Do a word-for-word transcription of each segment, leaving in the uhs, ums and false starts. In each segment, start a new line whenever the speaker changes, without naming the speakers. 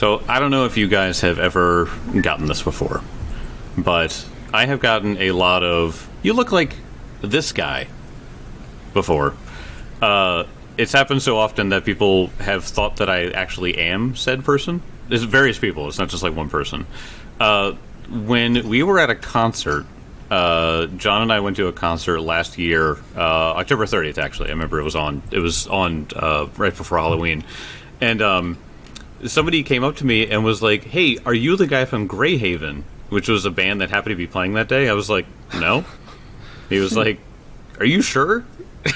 So I don't know if you guys have ever gotten this before, but I have gotten a lot of "you look like this guy" before. Uh, it's happened so often that people have thought that I actually am said person. There's various people. It's not just like one person. Uh, when we were at a concert, uh, John and I went to a concert last year, uh, October thirtieth. Actually, I remember it was on. It was on uh, right before Halloween, and um, somebody came up to me and was like, "Hey, are you the guy from Greyhaven?" Which was a band that happened to be playing that day. I was like, "No." He was like, "Are you sure?"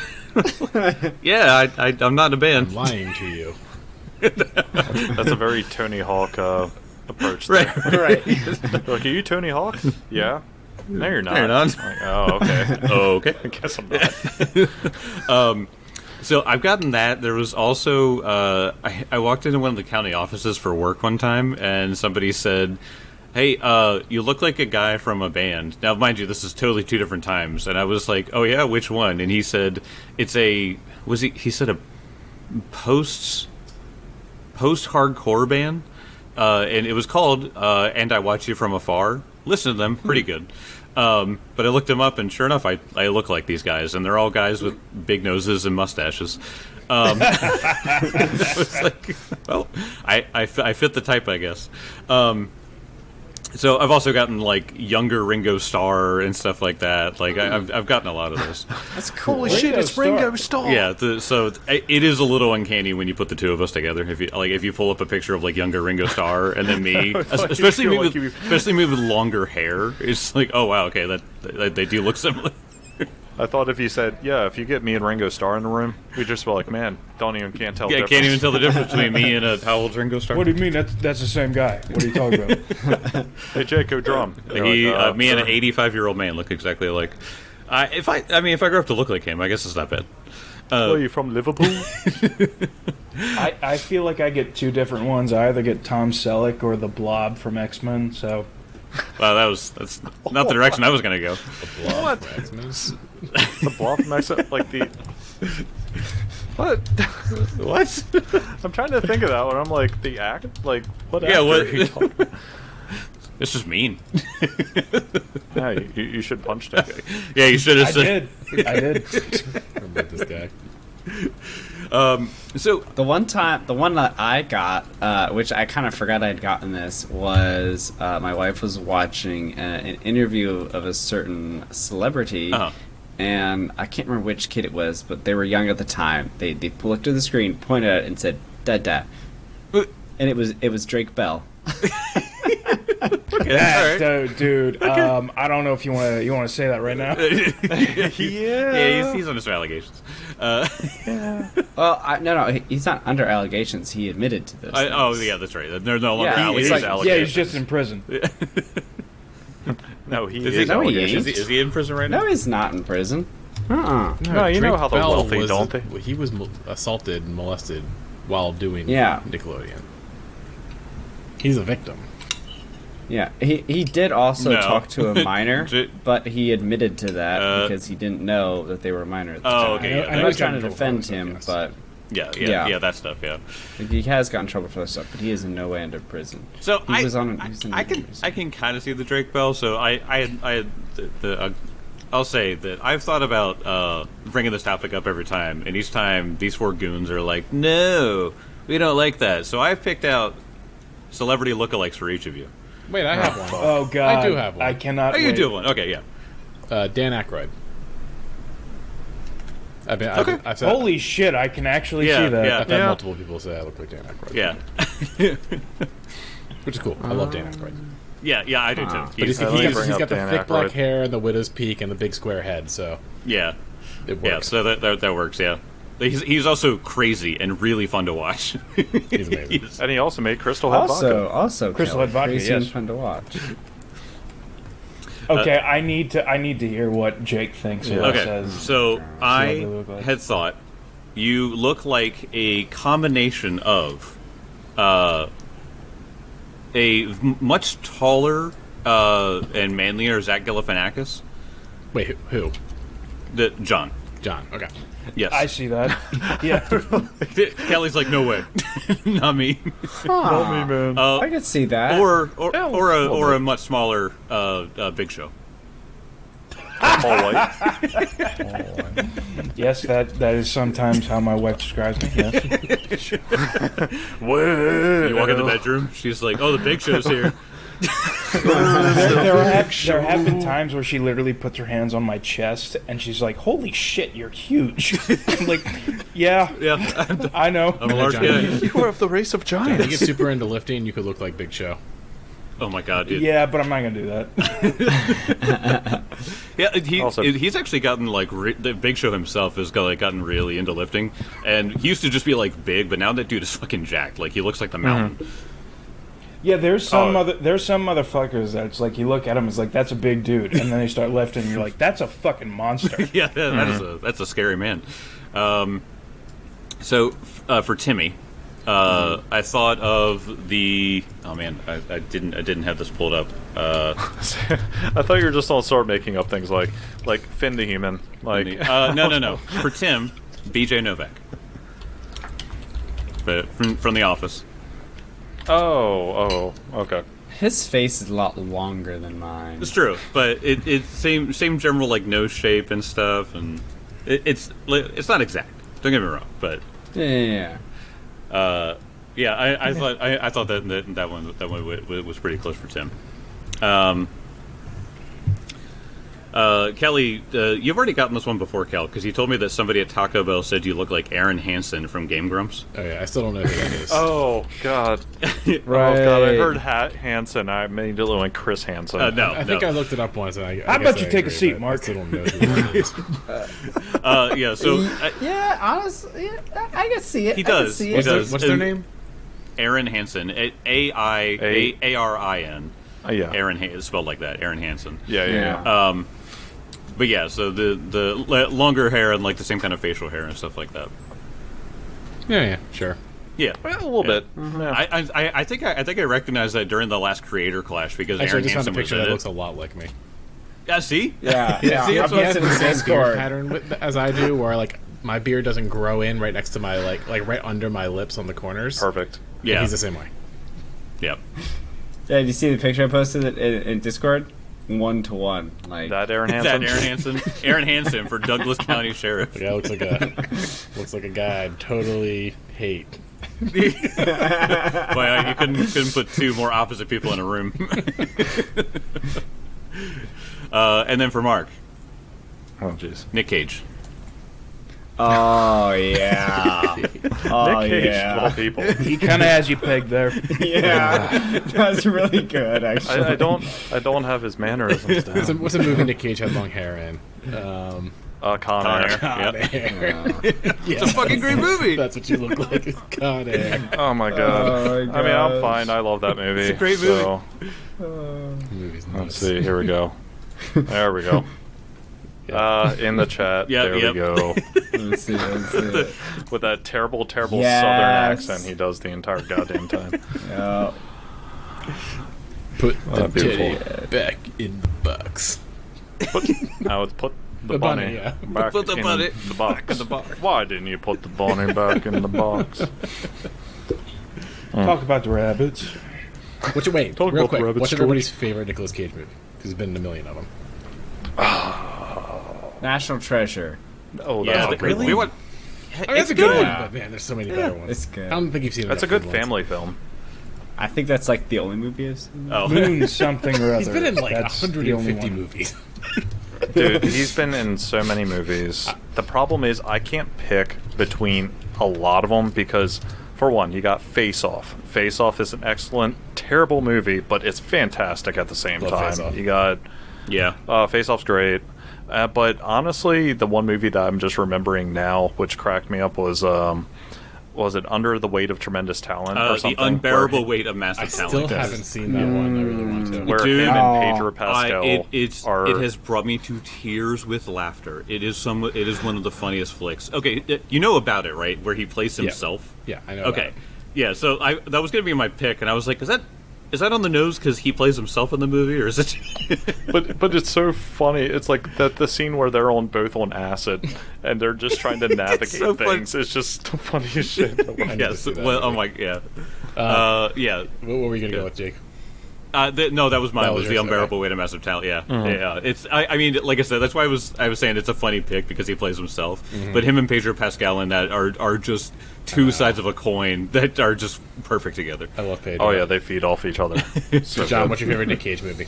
Yeah, I, I, I'm not in a band.
I'm lying to you.
That's a very Tony Hawk uh, approach.
Right,
there.
right.
Like, are you Tony Hawk? Yeah. No, you're not.
No, you're not.
Like, oh, okay.
Oh, okay.
I guess I'm not.
um, so I've gotten that. There was also uh, I, I walked into one of the county offices for work one time, and somebody said, "Hey, uh, you look like a guy from a band." Now, mind you, this is totally two different times, and I was like, "Oh yeah, which one?" And he said, "It's a was he?" He said a post post hardcore band, uh, and it was called uh, "And I Watch You from Afar." Listen to them, pretty good. Um, but I looked them up, and sure enough, I I look like these guys, and they're all guys with big noses and mustaches. Um, I was like, well, I, I, I fit the type, I guess. Um, So I've also gotten like younger Ringo Starr and stuff like that. Like I, I've I've gotten a lot of this.
That's cool.
Holy shit! It's Ringo Starr.
Yeah. The, so it is a little uncanny when you put the two of us together. If you like, if you pull up a picture of like younger Ringo Starr and then me, especially me
like
with
you...
especially me with longer hair, it's like, oh wow, okay, that, that they do look similar.
I thought if you said, yeah, if you get me and Ringo Starr in the room, we'd just be like, man, don't even can't tell.
Yeah,
the
can't even tell the difference between me and a how old's Ringo Starr.
What do you mean? That's that's the same guy. What are you talking about?
Hey, Jake, go drum.
He,
like, uh,
uh, me and an eighty-five-year-old man look exactly alike. I if I, I mean, if I grow up to look like him, I guess it's not bad. Uh,
oh, you from Liverpool?
I, I feel like I get two different ones. I either get Tom Selleck or the Blob from X-Men. So,
wow, that was that's not the direction I was going to go.
The Blob from X-Men.
The Blob from X-Men? Like the... What?
What?
I'm trying to think of that one. I'm like, the act? Like, what
Yeah,
actor
what?
are you talking about?
It's just mean.
Yeah, you, you should punch that guy.
Yeah, you should have
I
said.
did. I did.
I remember this guy.
Um, so
The one time, the one that I got, uh, which I kind of forgot I'd gotten this, was uh, my wife was watching a, an interview of a certain celebrity,
uh-huh.
and I can't remember which kid it was, but they were young at the time. They they looked at the screen, pointed at it, and said "da da," and it was it was Drake Bell.
Okay,
That,
all right.
dude, dude um, I don't know if you want to you want to say that right now.
Yeah.
Yeah, he's, he's under some allegations. Uh,
Well, I, no, no, he- he's not under allegations. He admitted to this.
I, oh, yeah, that's right. There's no longer
Yeah,
allegations.
he's
like-
Yeah, he's just in prison.
No, he
Is
is.
he,
No, he
allegations.
is, he, is he in prison right now?
No, he's not in prison. Uh-uh.
No, you know how the
Bell
wealthy,
was
don't
a-
they?
He was mo- assaulted and molested while doing
Yeah.
Nickelodeon. He's a victim.
Yeah, he he did also
No.
talk to a minor,
J-
but he admitted to that
Uh,
because he didn't know that they were a minor at the
Oh,
time.
okay,
I know-
yeah,
I
I'm
know
not
he's
trying to
gotten
defend
trouble for
him,
this,
but
Yeah, yeah, yeah,
Yeah.
that stuff. Yeah.
he has gotten in trouble for this stuff. But he is in no way under prison.
So
He
I,
was on-
I,
he was in
I
the
can
news.
I can kind of see the Drake Bell. So I I had, I had the, the uh, I'll say that I've thought about uh, bringing this topic up every time, and each time these four goons are like, "No, we don't like that." So I've picked out celebrity lookalikes for each of you.
Wait, I have one.
Oh God,
I do have one.
I cannot.
Oh, you
wait.
do one? Okay, yeah.
Uh, Dan Aykroyd. I've been,
Okay.
I've, I've said,
Holy shit! I can actually
Yeah,
see that.
yeah.
I've had multiple people say I look like Dan Aykroyd.
Yeah,
Which is cool. I love Dan Aykroyd.
yeah, yeah. I do too.
But he's,
He's,
I
he's
like
got,
bring
he's
up
got the
Dan
thick black
Aykroyd.
hair and the widow's peak and the big square head, so
yeah,
it
yeah.
works.
So that, that that works. Yeah. He's, he's also crazy and really fun to watch.
He's amazing.
He's-
And he also made Crystal Head
Also,
Vodka.
also,
Crystal
Kelly,
Head vodka,
crazy and
yes.
fun to watch.
Okay, I need to. I need to hear what Jake thinks. Or
Okay,
says.
so I
they look like.
had thought you look like a combination of uh, a v- much taller uh, and manlier Zach Galifianakis.
Wait, who? who?
The John.
John. Okay.
Yes.
I see that. Yeah.
Kelly's like, no way, not me.
Not me, man.
Uh,
I could see that.
or or
Yeah,
or a
a little
or a
bit.
much smaller uh, uh, Big Show.
Paul White.
Yes, that that is sometimes how my wife describes me. Yes.
Well,
You walk in the bedroom, she's like, "Oh, the Big Show's here."
there, there, have, there have been times where she literally puts her hands on my chest and she's like, "Holy shit, you're huge!" I'm like, "Yeah,
Yeah,
I know."
I'm a large
Johnny.
guy.
You are of the race of
If you
giants.
get super into lifting, you could look like Big Show.
Oh my god, dude.
Yeah, but I'm not gonna do that.
Yeah, he
Also-
he's actually gotten like re- the Big Show himself has got like gotten really into lifting, and he used to just be like big, but now that dude is fucking jacked. Like he looks like the mountain.
Yeah, there's some
Oh.
other there's some motherfuckers that's like you look at them, it's like that's a big dude, and then they start lifting, and you're like, that's a fucking monster.
Yeah, that, that is a that's a scary man. Um, so uh, for Timmy, uh, I thought of the oh man, I, I didn't I didn't have this pulled up. Uh,
I thought you were just gonna start making up things like like Finn the Human. Like
uh, no no no for Tim, B J Novak, but from from The Office.
oh oh okay.
His face is a lot longer than mine.
It's true, but it it's same same general like nose shape and stuff, and it, it's it's not exact. Don't get me wrong, but
Yeah, yeah, yeah.
uh, yeah, I, I thought I, I thought that, that that one that one w- w- was pretty close for Tim. Um, uh, Kelly, uh, you've already gotten this one before, Kel, because you told me that somebody at Taco Bell said you look like Aaron Hansen from Game Grumps.
Oh yeah, I still don't know who that is.
Oh god. Oh
Right.
god. I heard Hat Hansen. I immediately went Chris Hansen.
Uh, no,
I think
no.
I looked it up once, and I. I
How
guess
about you
I
take a
agree,
seat,
but
Mark?
I still don't know who it is.
Uh, yeah, so uh,
Yeah, honestly, yeah, I, I can see it.
He
I can
does.
see
He
it.
What's, their,
does.
what's their
And-
name?
Aaron Hansen, A I A A R I N.
Uh, yeah.
Aaron Han- it's spelled like that, Aaron Hansen.
Yeah, yeah, yeah.
Yeah.
Um, but yeah, so the the le- longer hair and like the same kind of facial hair and stuff like that.
Yeah, yeah, sure.
Yeah,
Well, a little
Yeah.
bit. Yeah.
I, I I think I, I think I recognized that during the last Creator Clash because
Actually, I
Aaron
just found a
Hansen was
picture
in
that
it.
looks a lot like me.
Yeah, see,
Yeah, yeah.
See,
I'm
that's what-
posting
the
in
same beard
Discord.
pattern with, as I do, where like my beard doesn't grow in right next to my like like right under my lips on the corners.
Perfect.
yeah,
He's the same way.
yeah.
Yeah, did you see the picture I posted in, in, in Discord? One to one, like
That Aaron
That
Hansen.
Aaron Hansen, Aaron Hansen for Douglas County Sheriff.
The guy looks like a looks like a guy I'd totally hate.
Well, you couldn't couldn't put two more opposite people in a room. uh, and then for Mark,
Oh jeez.
Nick Cage.
Oh yeah. Oh
Nick Cage,
yeah.
of all people.
He kind of has you pegged there.
Yeah. That's really good, actually.
I, I don't. I don't have his mannerisms
What's a,
down.
what's a movie Nick Cage had long hair in? Um,
Uh, Con
Con
Air.
Air.
Con
Yep.
Air.
It's a fucking great movie.
That's what you look like. Is Con Air.
Oh my god.
Oh my
I mean, I'm
gosh.
fine. I love that movie.
It's a great
So,
Movie's
let's
nuts.
see. Here we go. There we go. Uh, in the chat.
Yep,
there
yep.
we go.
Let's see, let's see.
With that terrible, terrible
Yes.
southern accent he does the entire goddamn time.
Yeah.
Put the
Oh, beautiful.
titty back in the box.
Put, now it's put the,
The bunny,
bunny,
yeah.
back
Put the
in
bunny
the box.
the box.
Why didn't you put the bunny back in the box?
Talk about the rabbits.
What's your wait?
Talk
real
about
quick.
Rabbit
What's
George.
everybody's favorite Nicolas Cage movie? Because there's been a million of them.
National Treasure.
Oh,
Yeah,
that's a
the-
great
we
one.
want.
I mean, that's
It's
a good
good.
one, but man, there's so many better ones.
It's good.
I don't think you've seen
That's a
enough
good
ones.
family film.
I think that's like the only movie I've seen.
Oh,
Moon something or other.
He's been in like
That's the only
one hundred fifty
one.
movies.
Dude, he's been in so many movies. The problem is I can't pick between a lot of them because, for one, you got Face Off. Face Off is an excellent, terrible movie, but it's fantastic at the same
Love
time.
Face Off.
You got
yeah.
uh, Face Off's great, uh, but honestly, the one movie that I'm just remembering now, which cracked me up, was um, was it Under the Weight of Tremendous Talent
Uh,
or
the
something?
unbearable
where,
weight of massive
I
talent.
still haven't seen that one. I really want to.
where
Dude.
him and Pedro
Oh,
Pascal
I, it, it's,
are.
it has brought me to tears with laughter. It is some. It is one of the funniest flicks. Okay, uh, you know about it, right? Where he plays himself.
Yeah, I know.
Okay,
about it.
yeah. So I that was gonna be my pick, and I was like, is that is that on the nose because he plays himself in the movie, or is it?
But but it's so funny. It's like that the scene where they're on both on acid and they're just trying to navigate
so
things. It's just the funniest shit.
I need to
Yes.
see that
Well, oh
movie.
my, yeah, uh, yeah.
What were we gonna
Yeah.
go with, Jake?
Uh, th- no, that was mine.
That
was
was
the
yours,
unbearable
okay.
weight of massive talent? Yeah, yeah. It's. I, I mean, like I said, that's why I was. I was saying it's a funny pick because he plays himself. But him and Pedro Pascal in that are are just two sides of a coin that are just perfect together.
I love Pedro.
Oh yeah, they feed off each other. So
John,
good.
what's your favorite Nick Cage movie?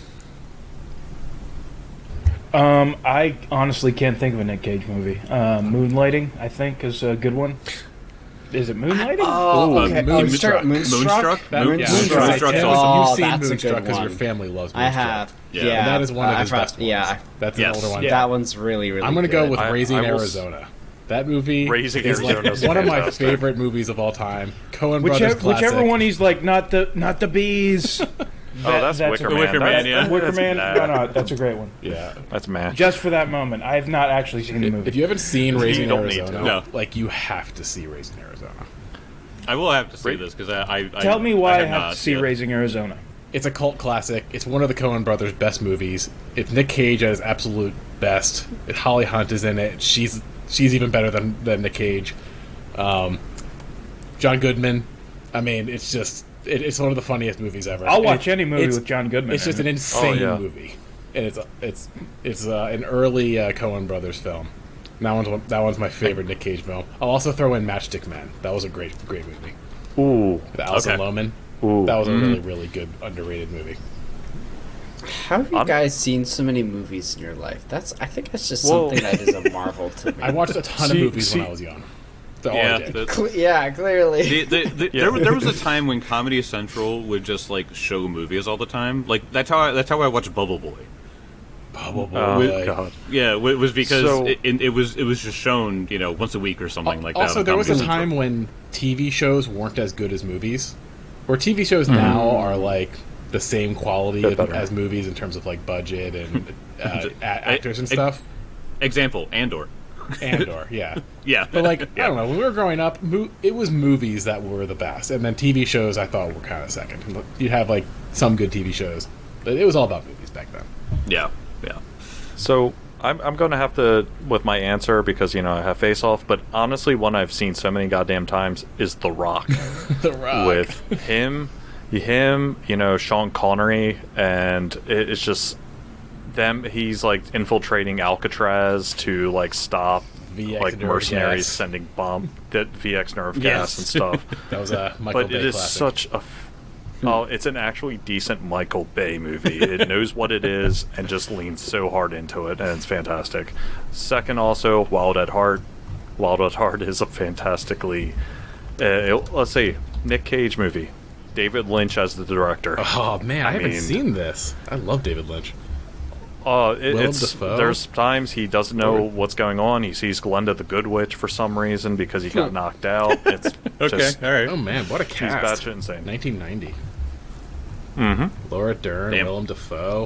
Um, I honestly can't think of a Nick Cage movie. Uh, Moonlighting, I think, is a good one. Is it Moonlighting?
Oh,
Ooh,
okay.
Moonstruck.
Oh, Moonstruck.
Moonstruck?
That,
Moon-
yeah,
Moonstruck.
Moonstruck.
Moonstruck's
Yeah,
awesome.
You've
Oh,
seen
that's a
Moonstruck
good
because your
one.
family loves Moonstruck.
I have.
Yeah.
Yeah,
And that is one of
uh,
his
I
best
found-
ones.
Yeah,
That's
Yes.
an older one.
Yeah.
that one's really, really.
I'm going to go
good.
with
I-
Raising
I will s-
Arizona. That movie
Raising
is like
Arizona is
one of my
fantastic.
favorite movies of all time. Coen Brothers
Whichever,
classic.
whichever one he's like, not the not the bees.
Oh, that's Wicker
a,
Man.
Wicker Man,
That's-
yeah.
Wicker
that's
Man.
mad.
No, no, that's a great one.
Yeah.
That's mad.
Just for that moment, I have not actually seen the movie.
If you haven't seen Raising
don't need
Arizona,
to.
No.
like you have to see Raising Arizona.
I will have to see
Wait.
this because I, I, I.
Tell me why I
have,
have,
not
to see
yet.
Raising Arizona.
It's a cult classic. It's one of the Coen brothers' best movies. It's Nick Cage at his absolute best. It, Holly Hunt is in it. She's she's even better than, than Nick Cage. Um, John Goodman. I mean, it's just it, it's one of the funniest movies ever.
I'll watch
It-
any movie
it's-
with John Goodman.
It's just
in
an
it.
insane
Oh, yeah.
movie, and it's it's it's uh, an early uh, Coen brothers film. And that one's one, that one's my favorite Nick Cage film. I'll also throw in Matchstick Men. That was a great great movie.
Ooh.
The Alison
Okay.
Lohman.
Ooh.
That was a really really good underrated movie.
How have you
I'm-
guys seen so many movies in your life? That's. I think that's just
Well-
something that is a marvel to me.
I watched a ton
See-
of movies
see-
when I was young. That's all
Yeah,
I did.
the-
Cle- yeah, clearly.
The, the, the,
Yeah.
there, there was a time when Comedy Central would just like show movies all the time. Like that's how I, that's how I watched Bubble Boy.
Bubble Boy.
Oh god.
Yeah, it was because
So-
it, it, it was it was just shown you know once a week or something like that.
Also,
on
there was a
Comedy
time
Central.
when T V shows weren't as good as movies, where T V shows now are like the same quality
Bit
as,
better.
as movies in terms of like budget and uh, a-
I-
actors and
I-
stuff.
Example: Andor.
Andor, yeah.
Yeah,
But like,
Yeah.
I don't know. When we were growing up, mo- it was movies that were the best, and then T V shows I thought were kind of second. You'd have like some good T V shows, but it was all about movies back then.
Yeah, yeah.
So I'm I'm going to have to with my answer because you know I have Face Off, but honestly, one I've seen so many goddamn times is The Rock
The Rock.
with him, him, you know Sean Connery, and it, it's just them. He's like infiltrating Alcatraz to like stop
V X
like
nerve
mercenaries
gas.
sending bomb that V X nerve
Yes.
gas and stuff.
That was a Michael
But
Bay
it is
classic.
such a f- oh, it's an actually decent Michael Bay movie. It knows what it is and just leans so hard into it, and it's fantastic. Second, also Wild at Heart. Wild at Heart is a fantastically, uh, let's see, Nick Cage movie. David Lynch as the director.
Oh man, I,
I
haven't
mean-
seen this. I love David Lynch.
Oh, it,
Willem
it's
Dafoe?
there's times he doesn't know
Or-
what's going on. He sees Glenda the Good Witch for some reason because he got
Hmm.
knocked out. It's
Okay,
just
all right.
Oh man, what a
she's
cast!
batshit insane.
nineteen ninety.
Mm-hmm.
Laura Dern,
Damn.
Willem Dafoe.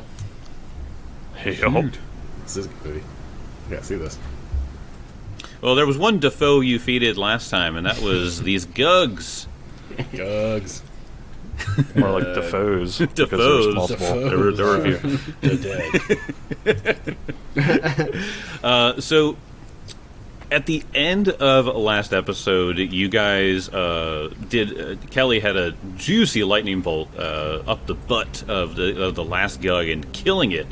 Yup.
This is a good movie. I gotta see this.
Well, there was one Defoe you feeded last time, and that was these Gugs.
Gugs.
More like Defoe's. because there's
Defoe's.
multiple.
Defoe.
There were, there were a few.
The dead.
Uh, so, at the end of last episode, you guys uh, did. Uh, Kelly had a juicy lightning bolt uh, up the butt of the of the last Gug and killing it.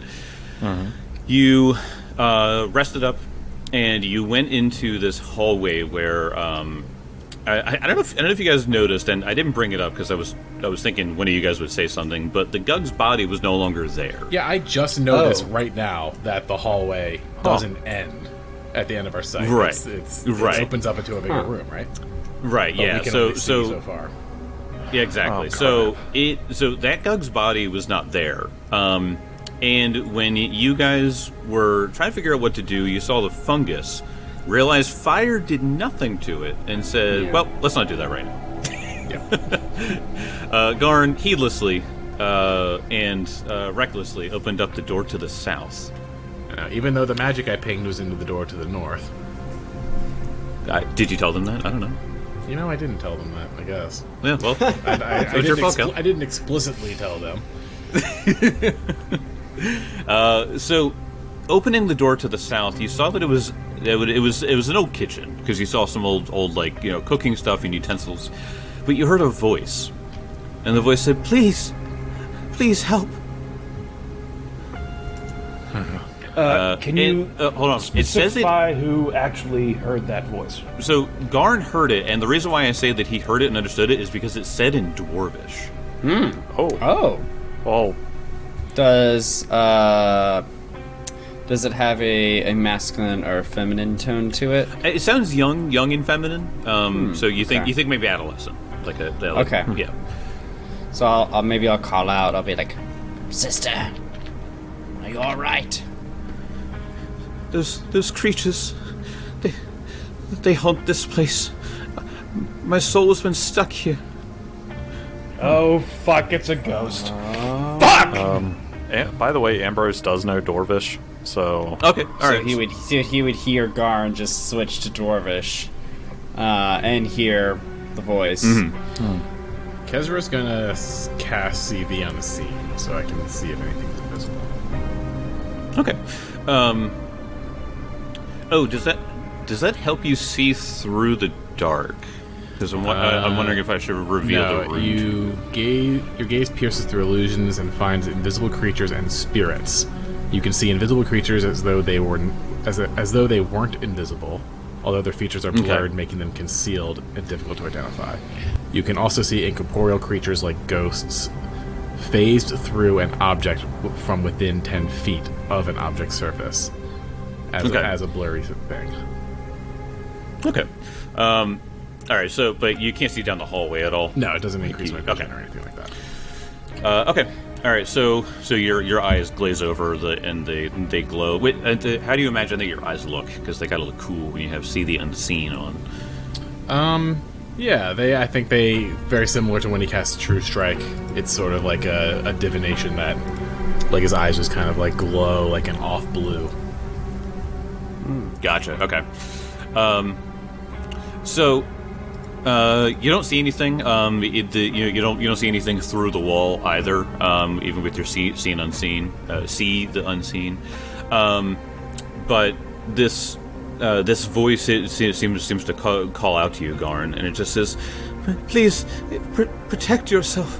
You uh, rested up, and you went into this hallway where. Um, I, I don't know. If, I don't know if you guys noticed, and I didn't bring it up because I was I was thinking one of you guys would say something. But the Gug's body was no longer there.
Yeah, I just noticed
Oh.
right now that the hallway doesn't end at the end of our site.
Right.
It's, it's,
Right.
It opens up into a bigger
Huh.
room, right?
Right.
But
yeah.
we can
So
only see
so
so far.
Yeah, exactly.
Oh,
so
crap.
it so that Gug's body was not there. Um, and when you guys were trying to figure out what to do, you saw the fungus, realized fire did nothing to it, and said,
Yeah.
"Well, let's not do that right now."
Yeah.
Uh, Garn heedlessly uh, and uh, recklessly opened up the door to the south.
Uh, even though the magic I pinged was into the door to the north.
I, did you tell them that? I don't know.
You know, I didn't tell them that. I guess.
Yeah, well,
I, I, I,
so it's your
didn't
fault,
expl-
Cal.
I didn't explicitly tell them.
uh, so, opening the door to the south, you saw that it was it, would, it was it was an old kitchen because you saw some old old like you know cooking stuff and utensils, but you heard a voice, and the voice said, "Please, please help."
Uh,
Uh,
can
it-
you
uh, hold on? It says it.
specify who actually heard that voice?
So Garn heard it, and the reason why I say that he heard it and understood it is because it said in Dwarvish.
Oh,
Oh.
oh,
Does uh does it have a, a masculine or feminine tone to it?
It sounds young, young and feminine. Um,
Hmm,
so you think
okay.
you think maybe adolescent, like a like,
Okay.
yeah.
So I'll, I'll maybe I'll call out. I'll be like, "Sister, are you all right?"
Those those creatures, they they haunt this place. My soul has been stuck here.
Oh fuck! It's a ghost.
Fuck. Um, and by the way, Ambrose does know Dwarvish, so
Okay, all
so
right.
he would so he would hear Garn just switch to Dwarvish, uh, and hear the voice.
Kezra's gonna s- cast C V on the scene so I can see if anything's invisible.
Okay. Um. Oh, does that does that help you see through the dark? Because I'm, wa- I- I'm wondering if I should reveal the
No,
room.
you gaze, your gaze pierces through illusions and finds invisible creatures and spirits. You can see invisible creatures as though they were as, as though they weren't invisible, although their features are blurred,
Okay.
making them concealed and difficult to identify. You can also see incorporeal creatures like ghosts phased through an object w- from within ten feet of an object's surface as,
Okay.
a, as a blurry thing.
Okay. Um. All right. So, but you can't see down the hallway at all.
No, it doesn't increase my vision
Okay.
or anything like that.
Uh, okay. All right. So, so your your eyes glaze over the and they they glow. Wait, and, uh, how do you imagine that your eyes look? Because they gotta look cool when you have see the unseen on.
Um, yeah, they. I think they very similar to when he casts True Strike. It's sort of like a, a divination that, like his eyes just kind of like glow like an off blue.
Gotcha. Okay. Um. So, uh, you don't see anything. Um, it, the, you, you don't you don't see anything through the wall either. Um, even with your see, seen unseen, uh, see the unseen. Um, but this uh, this voice it se- seems seems to call, call out to you, Garn, and it just says, "Please pr- protect yourself.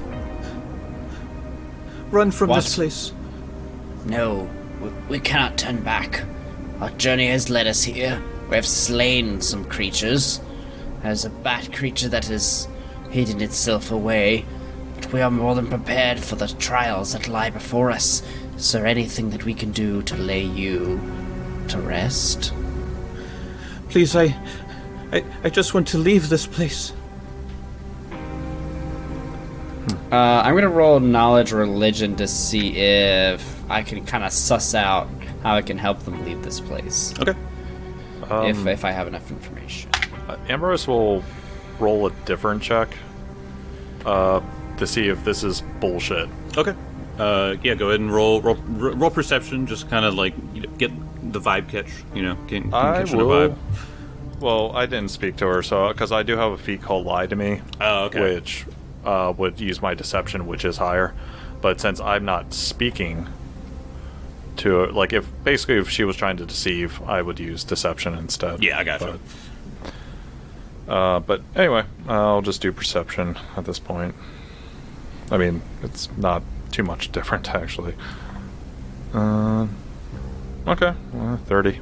Run from
What?
this place."
No, we, we cannot turn back. Our journey has led us here. We have slain some creatures. There's a bat creature that has hidden itself away, but we are more than prepared for the trials that lie before us. Is there anything that we can do to lay you to rest?
Please, I, I, I just want to leave this place.
Uh, I'm gonna roll knowledge religion to see if I can kind of suss out how I can help them leave this place.
Okay.
um,
if if I have enough information.
uh, Ambrose will roll a different check uh, to see if this is bullshit.
Okay. Uh, yeah, go ahead and roll roll, roll perception. Just kind of like you know, get the vibe catch. You know, get, get
I
catching
will.
the vibe.
Well, I didn't speak to her, so because I do have a feat called Lie to Me,
Oh, okay.
which uh, would use my deception, which is higher. But since I'm not speaking to her, like if basically if she was trying to deceive, I would use deception instead.
Yeah, I gotcha.
But, uh, but anyway, I'll just do perception at this point. I mean, it's not too much different actually. Uh, okay, uh, thirty.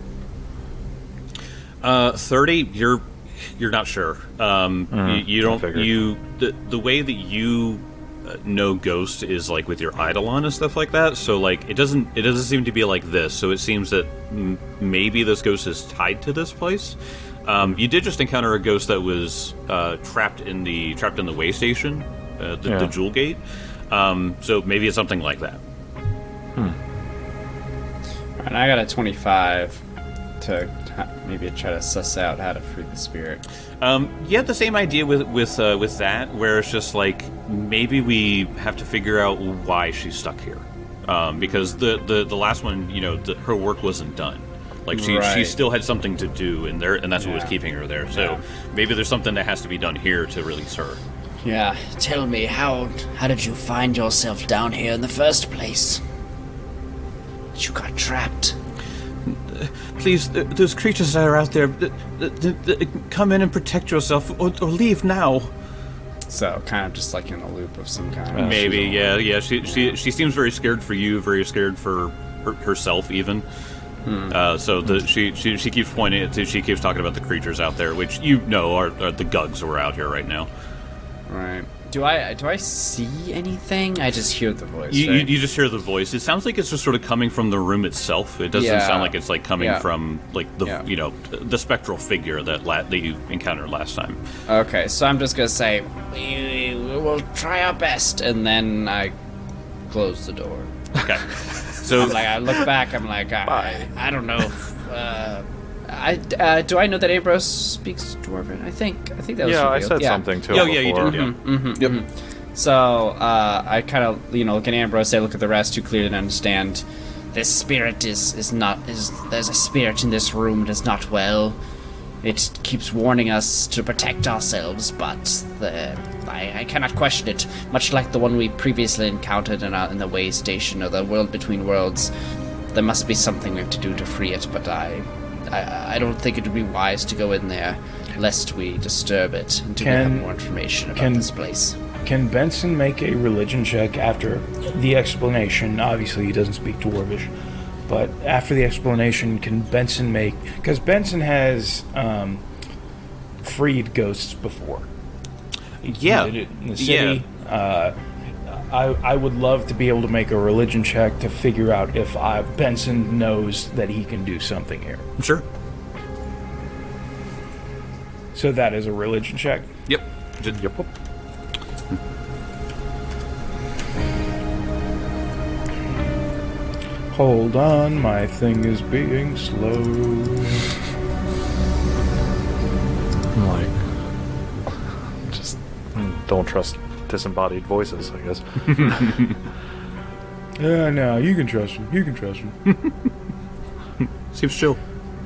Uh, thirty. You're you're not sure. Um,
Mhm,
you, you
I
don't.
figured.
You the the way that you uh, know ghost is like with your eidolon and stuff like that. So like it doesn't it doesn't seem to be like this. So it seems that m- maybe this ghost is tied to this place. Um, you did just encounter a ghost that was uh, trapped in the trapped in the way station, uh, the,
Yeah.
the jewel gate. Um, so maybe it's something like that.
And I got a twenty-five to ha- maybe try to suss out how to free the spirit.
Um, you had the same idea with with uh, with that, where it's just like maybe we have to figure out why she's stuck here, um, because the, the, the last one, you know, the, her work wasn't done. Like she, she
Right.
still had something to do in there, and that's what was
Yeah.
keeping her there. So
Yeah.
maybe there's something that has to be done here to release her.
Yeah.
Tell me, how how did you find yourself down here in the first place? You got trapped.
Please, th- those creatures that are out there, th- th- th- come in and protect yourself, or, or leave now.
So kind of just like in a loop of some kind.
Maybe, yeah, yeah. She she she seems very scared for you, very scared for her, herself, even. Uh, so the she, she she keeps pointing it to. She keeps talking about the creatures out there, which you know are, are the Gugs who are out here right now.
Right. Do I do I see anything? I just hear the voice.
You,
right?
you, you just hear the voice. It sounds like it's just sort of coming from the room itself. It doesn't
Yeah.
sound like it's like coming
Yeah.
from like the
Yeah.
you know the spectral figure that la- that you encountered last time.
Okay, so I'm just gonna say we, we will try our best, and then I close the door.
Okay, so
I'm like I look back. I'm like I, I, I don't know. If, uh, I uh, do I know that Ambrose speaks Dwarven? I think I think that was
Yeah, I
revealed.
said
yeah.
something to
Oh,
him
yeah, you
before.
did, yeah.
Mm-hmm,
Yep.
mm-hmm. So uh, I kind of you know look at Ambrose. I look at the rest who clearly didn't understand.
This spirit is is not is there's a spirit in this room. It is not well. It keeps warning us to protect ourselves, but the, I, I cannot question it. Much like the one we previously encountered in, our, in the way station or the world between worlds, there must be something we have to do to free it. But I, I, I don't think it would be wise to go in there, lest we disturb it until we
Can-
have more information about
can-
this place.
Can Benson make a religion check after the explanation? Obviously, he doesn't speak Dwarvish, but after the explanation, can Benson make? Because Benson has um, freed ghosts before.
yeah,
He did it in the city.
yeah.
Uh, I I would love to be able to make a religion check to figure out if I, Benson knows that he can do something here.
Sure.
So that is a religion check.
Yep. Did- yep.
Hold on, my thing is being slow.
I'm like, just don't trust disembodied voices, I guess.
Yeah, no, you can trust him. You can trust him.
Seems chill.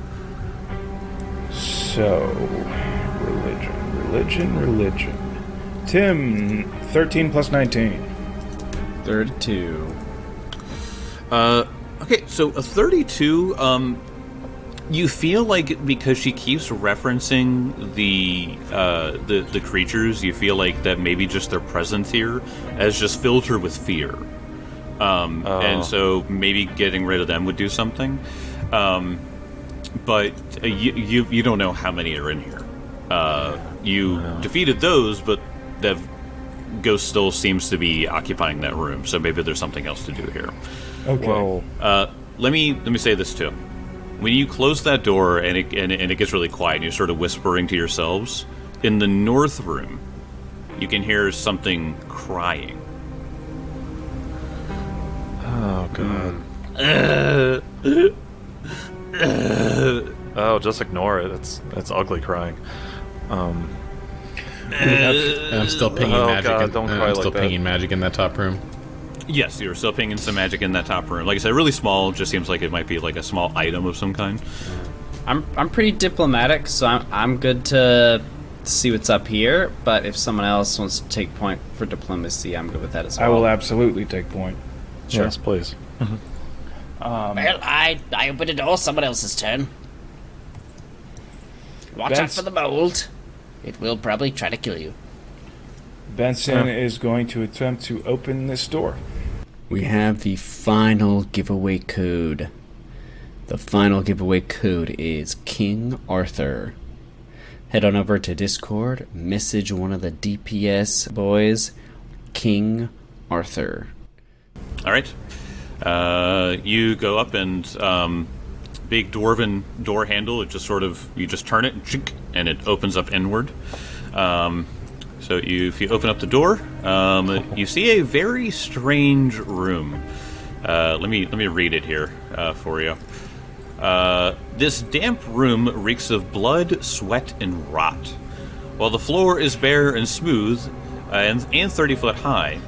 So, religion, religion, religion. Tim, thirteen plus nineteen.
thirty-two.
Uh, okay, so a thirty-two, um, you feel like because she keeps referencing the, uh, the, the creatures, you feel like that maybe just their presence here has just filled her with fear. Um,
Oh.
and so maybe getting rid of them would do something. Um, but uh, you, you, you don't know how many are in here. Uh, you defeated those, but the ghost still seems to be occupying that room, so maybe there's something else to do here.
Okay.
Well,
Uh, let me let me say this too. When you close that door and it, and, it- and it gets really quiet, and you're sort of whispering to yourselves, in the north room, you can hear something crying.
oh god. Oh, just ignore it. It's it's ugly crying. Um,
And I'm still pinging
Oh,
magic.
God,
in,
don't
and
cry
I'm
like
still
that.
pinging magic in that top room.
Yes, you're still pinging some magic in that top room. Like I said, really small. Just seems like it might be like a small item of some kind.
I'm I'm pretty diplomatic, so I'm I'm good to see what's up here. But if someone else wants to take point for diplomacy, I'm good with that as well.
I will absolutely take point.
Sure.
Yes, please.
Well, I I opened a door. Someone else's turn. Watch out
Ben's-
for the mold. It will probably try to kill you.
Benson is going to attempt to open this door.
We have the final giveaway code. The final giveaway code is King Arthur. Head on over to Discord, message one of the D P S boys, King Arthur.
All right. Uh, you go up and um, big dwarven door handle. It just sort of you just turn it chink, and it opens up inward. Um, so you, if you open up the door, um, you see a very strange room. Uh, let me let me read it here uh, for you. Uh, this damp room reeks of blood, sweat, and rot. While the floor is bare and smooth uh, and, and thirty foot high,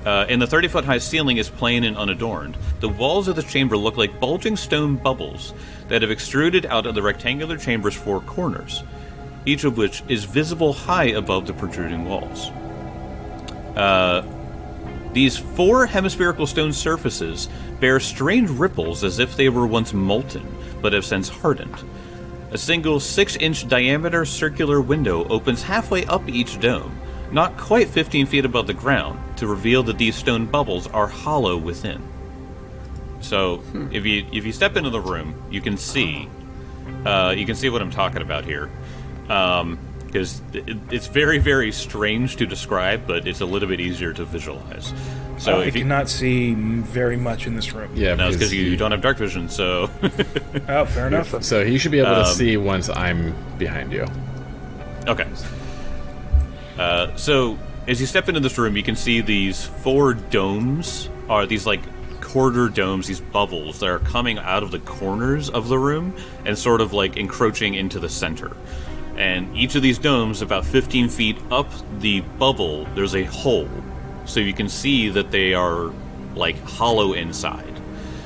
Uh, and the thirty-foot-high ceiling is plain and unadorned. The walls of the chamber look like bulging stone bubbles that have extruded out of the rectangular chamber's four corners, each of which is visible high above the protruding walls. Uh, these four hemispherical stone surfaces bear strange ripples as if they were once molten, but have since hardened. A single six-inch diameter circular window opens halfway up each dome, not quite fifteen feet above the ground, to reveal that these stone bubbles are hollow within. So, hmm. if you if you step into the room, you can see uh, you can see what I'm talking about here, because um, it, it's very very strange to describe, but it's a little bit easier to visualize. So,
uh,
if
I
you
cannot see very much in this room.
Yeah,
no, it's because you, you don't have dark vision. So,
oh, fair enough.
So he should be able to
Um,
see once I'm behind you.
okay. Uh, so, as you step into this room, you can see these four domes, are these like quarter domes, these bubbles that are coming out of the corners of the room and sort of like encroaching into the center. And each of these domes, about fifteen feet up the bubble, there's a hole. So you can see that they are like hollow inside.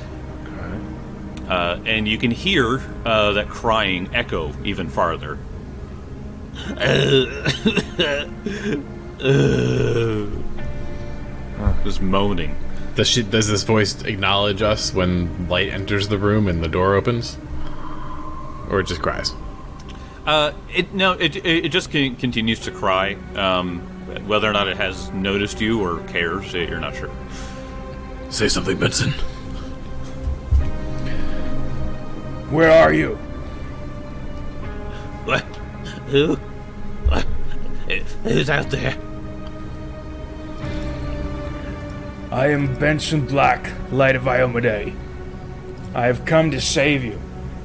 Uh, and you can hear uh, that crying echo even farther. Just moaning.
Does she? Does this voice acknowledge us when light enters the room and the door opens, or it just cries?
Uh, it no, it it, it just con- continues to cry. Um, whether or not it has noticed you or cares, you're not sure.
Say something, Benson.
Where are you?
What? Who? What? Who's out there?
I am Benson Black, Light of Iomedae. I have come to save you.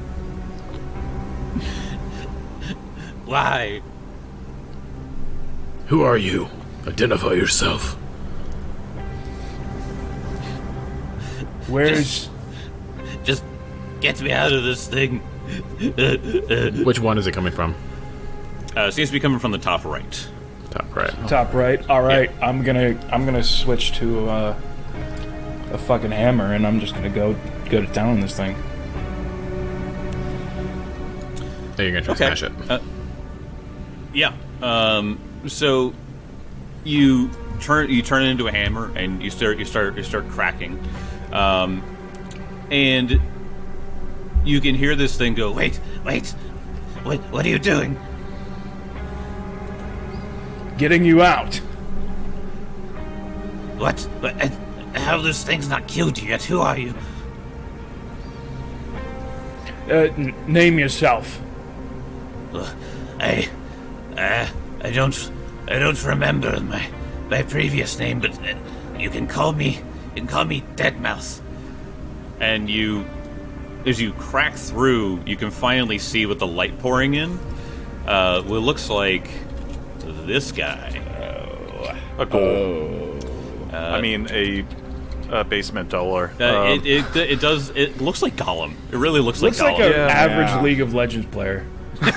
Why?
Who are you? Identify yourself.
Where's...
Just, just get me out of this thing.
Which one is it coming from?
Uh, seems to be coming from the top right.
Top right.
Top right. All right, yeah. I'm gonna I'm gonna switch to uh, a fucking hammer, and I'm just gonna go go to town on this thing.
Oh, you're gonna try
Okay.
to smash it.
Uh, yeah. Um, so you turn you turn it into a hammer, and you start you start you start cracking, um, and you can hear this thing go.
Wait, wait. What, what are you doing?
Getting you out.
What? What? uh, How this thing's not killed you yet? Who are you?
Uh, n- name yourself.
Ugh, I, uh, I don't, I don't remember my, my previous name, but uh, you can call me, you can call me Deadmouth.
And you, as you crack through, you can finally see with the light pouring in, uh, what looks like this guy.
A ghoul.
Uh,
I mean, a, a basement dweller.
Uh,
Um,
it, it it does. It looks like Gollum. It really looks,
Looks
like
like
Gollum.
an
Yeah.
average
Yeah.
League of Legends player.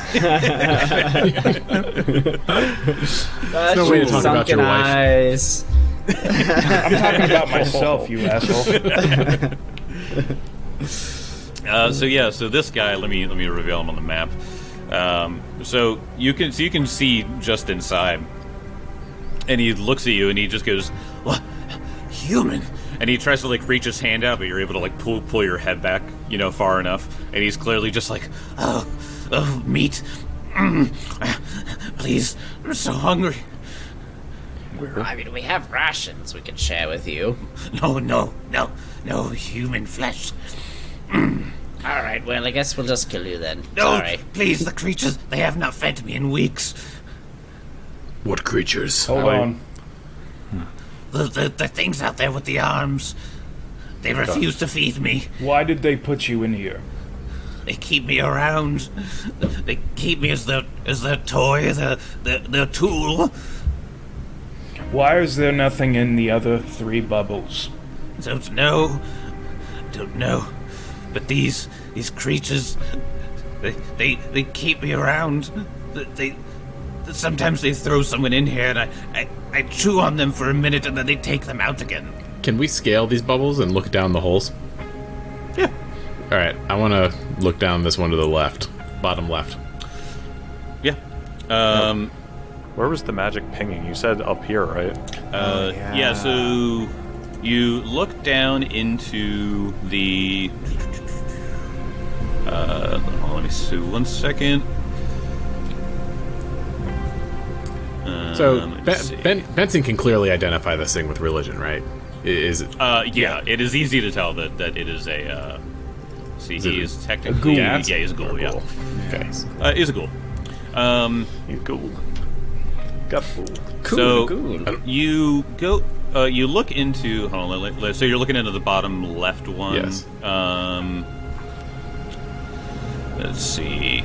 There's no way to talk about your wife.
eyes.
I'm talking about myself, you asshole.
Uh, so yeah, so this guy. Let me let me reveal him on the map. Um, so you can so you can see just inside, and he looks at you and he just goes,
What? Human?
and he tries to like reach his hand out, but you're able to like pull pull your head back, you know, far enough, and he's clearly just like,
Oh, oh, meat. Mm. Please, I'm so hungry.
I mean, we have rations we can share with you.
No, no, no, no human flesh. Mm.
All right, well, I guess we'll just kill you then.
No,
Sorry.
please, the creatures, they have not fed me in weeks.
What creatures?
Hold
How
on.
The, the, the things out there with the arms, they refuse to feed me.
Why did they put you in here?
They keep me around. They keep me as their as their toy, their their, their tool.
Why is there nothing in the other three bubbles?
Don't know. Don't know. But these these creatures, they they, they keep me around. They
sometimes they throw someone in here, and I, I, I chew on them for a minute, and then they take them out again.
Can we scale these bubbles and look down the holes?
Yeah.
All right, I want to look down this one to the left, bottom left.
Yeah. Um,
Where was the magic pinging? You said up here, right?
uh,
yeah.
yeah, so you look down into the... Uh, hold on, let me see one second. Um,
So
let me
ben,
see.
ben, Benson can clearly identify this thing with religion, right? I- Is it?
Uh, yeah, it is easy to tell that, that it is a. Uh, see,
Is
he
it
is technically.
ghoul?
Yeah, he's a ghoul. Yeah,
Okay.
uh, he's a ghoul. Um,
You ghoul. Got fool.
Cool,
so
cool.
you go. Uh, you look into. Hold on. Let, let, so you're looking into the bottom left one.
Yes.
Um. Let's see.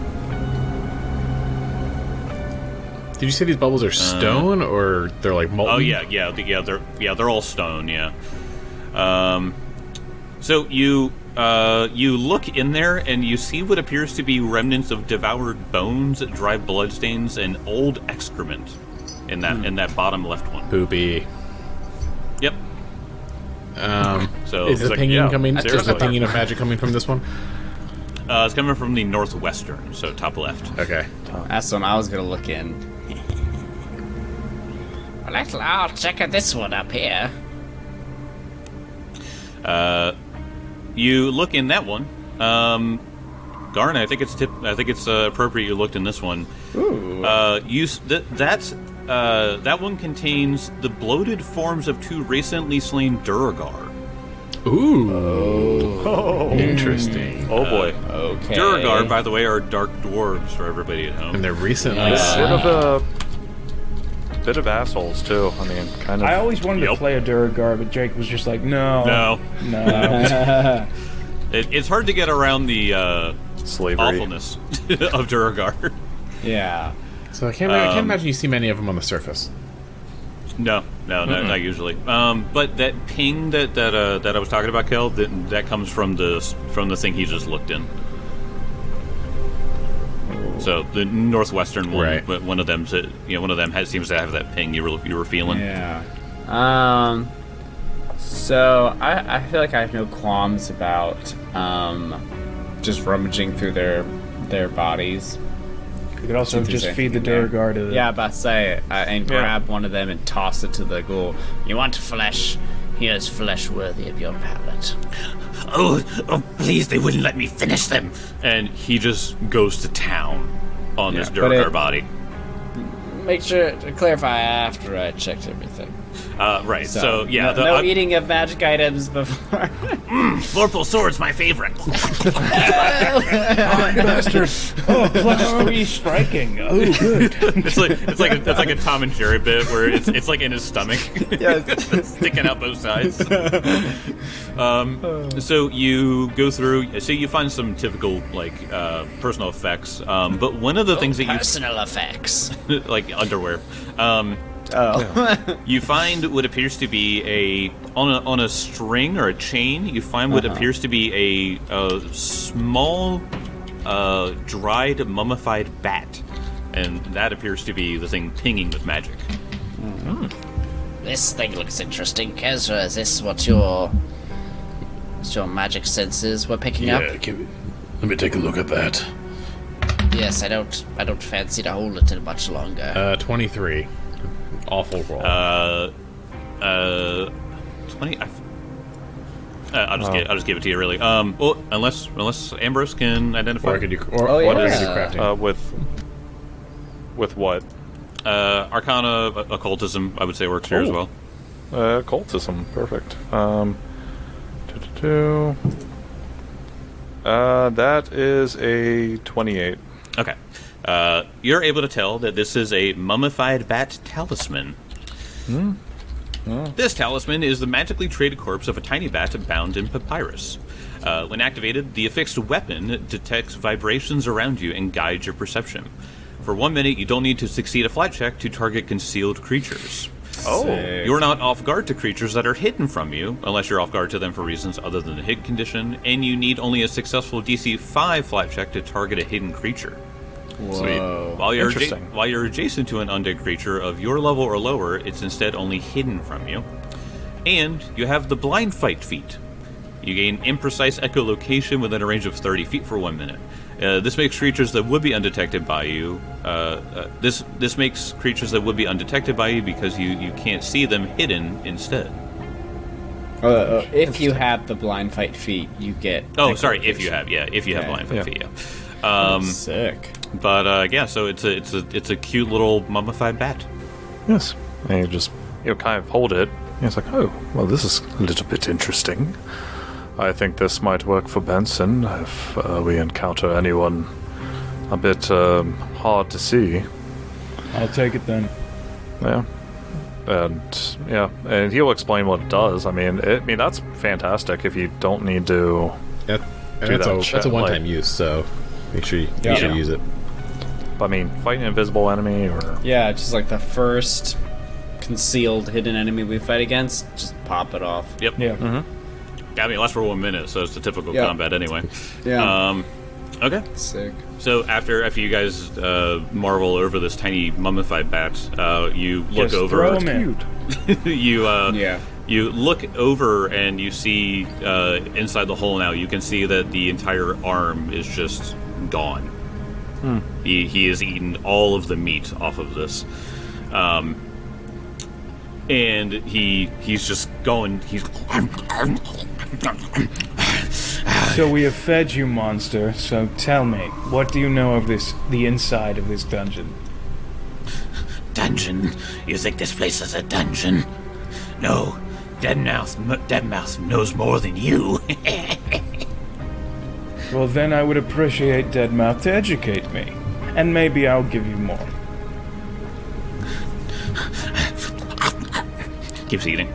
Did you say these bubbles are stone or they're like molten?
Oh yeah, yeah, the- yeah. They're yeah, they're all stone. Yeah. Um. So you uh you look in there and you see what appears to be remnants of devoured bones, dry bloodstains, and old excrement in that in that bottom left one.
Poopy.
Yep.
Um,
So
is the
like,
pinging
yeah,
coming? Is the
seriously.
pinging of magic coming from this one?
uh, it's coming from the northwestern, so top left.
Okay.
That's the one I was gonna look in.
Well, I'll, I'll check out this one up here.
Uh, you look in that one. Um, Garn, I think it's tip, I think it's uh, appropriate you looked in this one.
Ooh.
Uh, you s- th- that's uh, that one contains the bloated forms of two recently slain Duragar.
Ooh.
Oh,
Interesting.
oh boy.
Okay.
Duragar, by the way, are dark dwarves for everybody at home.
And they're recently.
Uh,
Bit of a bit of assholes too. I mean, kind of.
I always wanted
Yep.
to play a Duragar, but Jake was just like, no,
No,
no.
it, it's hard to get around the uh,
slavery.
awfulness of Duragar.
Yeah.
So I can't. I can't
Um,
imagine you see many of them on the surface.
No, no, no, not usually. Um, but that ping that that uh, that I was talking about, Kel, that that comes from the from the thing he just looked in. So the northwestern one,
Right.
but one of them, you know, one of them has, seems to have that ping you were you were feeling.
Yeah. Um. So I I feel like I have no qualms about um just rummaging through their their bodies.
You could also
If there's
just feed the
anything in there.
Duragar to the...
Yeah, about to say uh, and
Yeah.
grab one of them and toss it to the ghoul.
You want flesh? Here's flesh worthy of your palate.
Oh, oh, please! They wouldn't let me finish them. And he just goes to town on this
but
Duragar
it-
body.
Make sure to clarify after I checked everything.
Uh, right. So, yeah,
no,
the,
no
uh,
eating of magic items before.
Vorpal sword's my favorite.
Bastard. Oh, plus three striking. Oh, good.
It's like it's like a, it's like a Tom and Jerry bit where it's it's like in his stomach, sticking out both sides. um, so you go through. So you find some typical like uh, personal effects, um, but one of the things that
Personal effects.
you like underwear. Um,
Oh.
you find what appears to be a on a on a string or a chain. You find what
Uh-huh.
appears to be a, a small, uh, dried, mummified bat, and that appears to be the thing pinging with magic.
This thing looks interesting. Kezra, is this what your... Is your magic senses were picking up?
give it, let me take a look at that.
Yes, I don't I don't fancy to hold it much longer.
Uh, twenty-three. Awful roll.
Uh, uh, twenty. I f- uh, I'll just
Oh.
give, I'll just give it to you. Really. Um. Well, unless unless Ambrose can identify.
or I could do. Or,
Oh,
what
yeah.
is crafting?
Uh, with with what?
Uh, Arcana, uh, occultism, I would say works here as
Oh.
well.
Uh, occultism. Perfect. Um, two, uh, that is a twenty-eight.
Okay. Uh, you're able to tell that this is a mummified bat talisman. This talisman is the magically traded corpse of a tiny bat bound in papyrus. Uh, when activated, the affixed weapon detects vibrations around you and guides your perception. For one minute, you don't need to succeed a flight check to target concealed creatures.
Oh,
Sick.
You're not off guard to creatures that are hidden from you, unless you're off guard to them for reasons other than the hidden condition, and you need only a successful D C five flight check to target a hidden creature.
Whoa.
While you're adja-
Interesting.
while you're adjacent to an undead creature of your level or lower, it's instead only hidden from you. And you have the blind fight feat. You gain imprecise echolocation within a range of thirty feet for one minute. Uh, this makes creatures that would be undetected by you. Uh, uh, this this makes creatures that would be undetected by you because you, you can't see them hidden instead.
Uh, uh, if you have the blind fight feat, you get.
Oh, sorry. If you have, yeah, if you have
Okay.
blind fight
Yeah.
feat, yeah. Um,
Sick.
but uh, yeah, so it's a it's a it's a cute little mummified bat.
Yes. And you just, you know, kind of hold it. And it's like, oh, well, this is a little bit interesting. I think this might work for Benson if uh, we encounter anyone a bit um, hard to see.
I'll take it then.
Yeah. And yeah, and he'll explain what it does. I mean, it, I mean that's fantastic if you don't need to.
That,
Do
that's,
that
a,
shit,
that's a one-time
like-
use, so make sure you,
Yeah.
make sure you
Yeah.
use it.
I mean, fight an invisible enemy or
Yeah, just like the first concealed hidden enemy we fight against, just pop it off.
Yep.
Yeah.
Mm-hmm.
I mean, it lasts for one minute, so it's the typical
Yeah.
combat anyway.
Yeah.
Um, okay.
Sick.
So after after you guys uh, marvel over this tiny mummified bat, uh, you look
Just
over.
throw 'em in.
you uh,
Yeah.
you look over and you see uh, inside the hole now. You can see that the entire arm is just gone. He he has eaten all of the meat off of this, um, and he he's just going. He's
So we have fed you, monster. So tell me, what do you know of this, the inside of this dungeon?
Dungeon? You think this place is a dungeon? No, Deadmouth, M- Deadmouth knows more than you.
Well, then I would appreciate Deadmouth to educate me, and maybe I'll give you more.
keeps eating.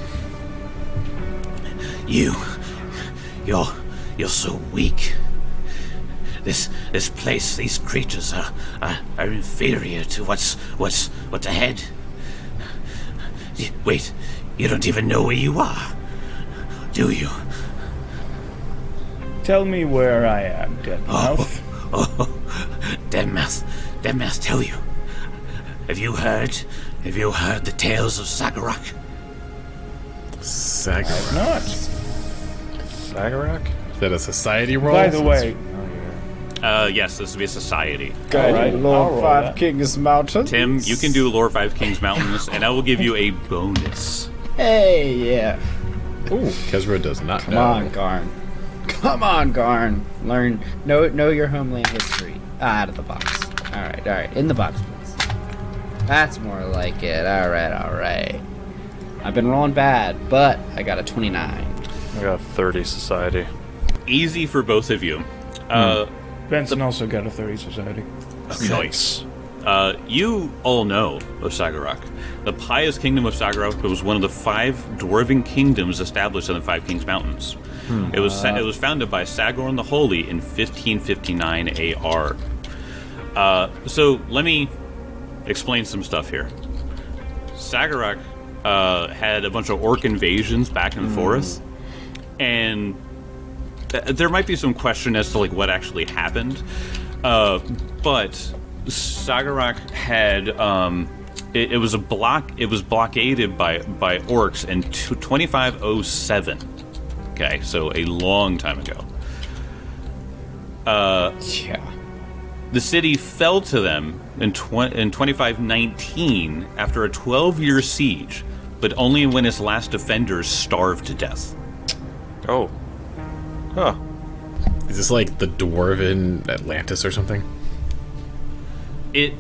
You, you're, you're so weak. This, this place, these creatures are, are, are inferior to what's, what's, what's ahead. Y- Wait, you don't even know where you are, do you?
Tell me where I am, Deadmouth.
Oh, Deadmouth, Deadmouth, tell you. Have you heard? Have you heard the tales of Sagarak?
Sagarak.
Not.
Sagarak?
Is that a society roll?
By the way,
Uh, yes, this would be a society.
all right, I'll roll that.
Kings Mountain.
Tim, you can do Lore Five Kings Mountains, and I will give you a bonus.
Hey, yeah.
Ooh, Kezra does not
Come
know.
on, Garn. Come on, Garn. Learn, know, know your homeland history. Ah, out of the box. All right, all right, in the box, please. That's more like it. All right, all right. I've been rolling bad, but I got a twenty-nine.
I got thirty society.
Easy for both of you. Uh,
Benson also got a thirty society.
Nice. Uh, you all know of Sagarak. The pious kingdom of Sagarak was one of the five dwarven kingdoms established in the Five Kings Mountains. It was it was founded by Sagorn the Holy in fifteen fifty-nine A R. Uh, so let me explain some stuff here. Sagarak uh, had a bunch of orc invasions back and forth, and th- there might be some question as to like what actually happened. Uh, but Sagarak had um, it, it was a block. It was blockaded by by orcs in twenty-five oh seven. Okay, so a long time ago. Uh,
Yeah.
the city fell to them in, tw- in twenty-five nineteen after a twelve-year siege, but only when its last defenders starved to death.
Oh. Huh.
Is this like the dwarven Atlantis or something?
It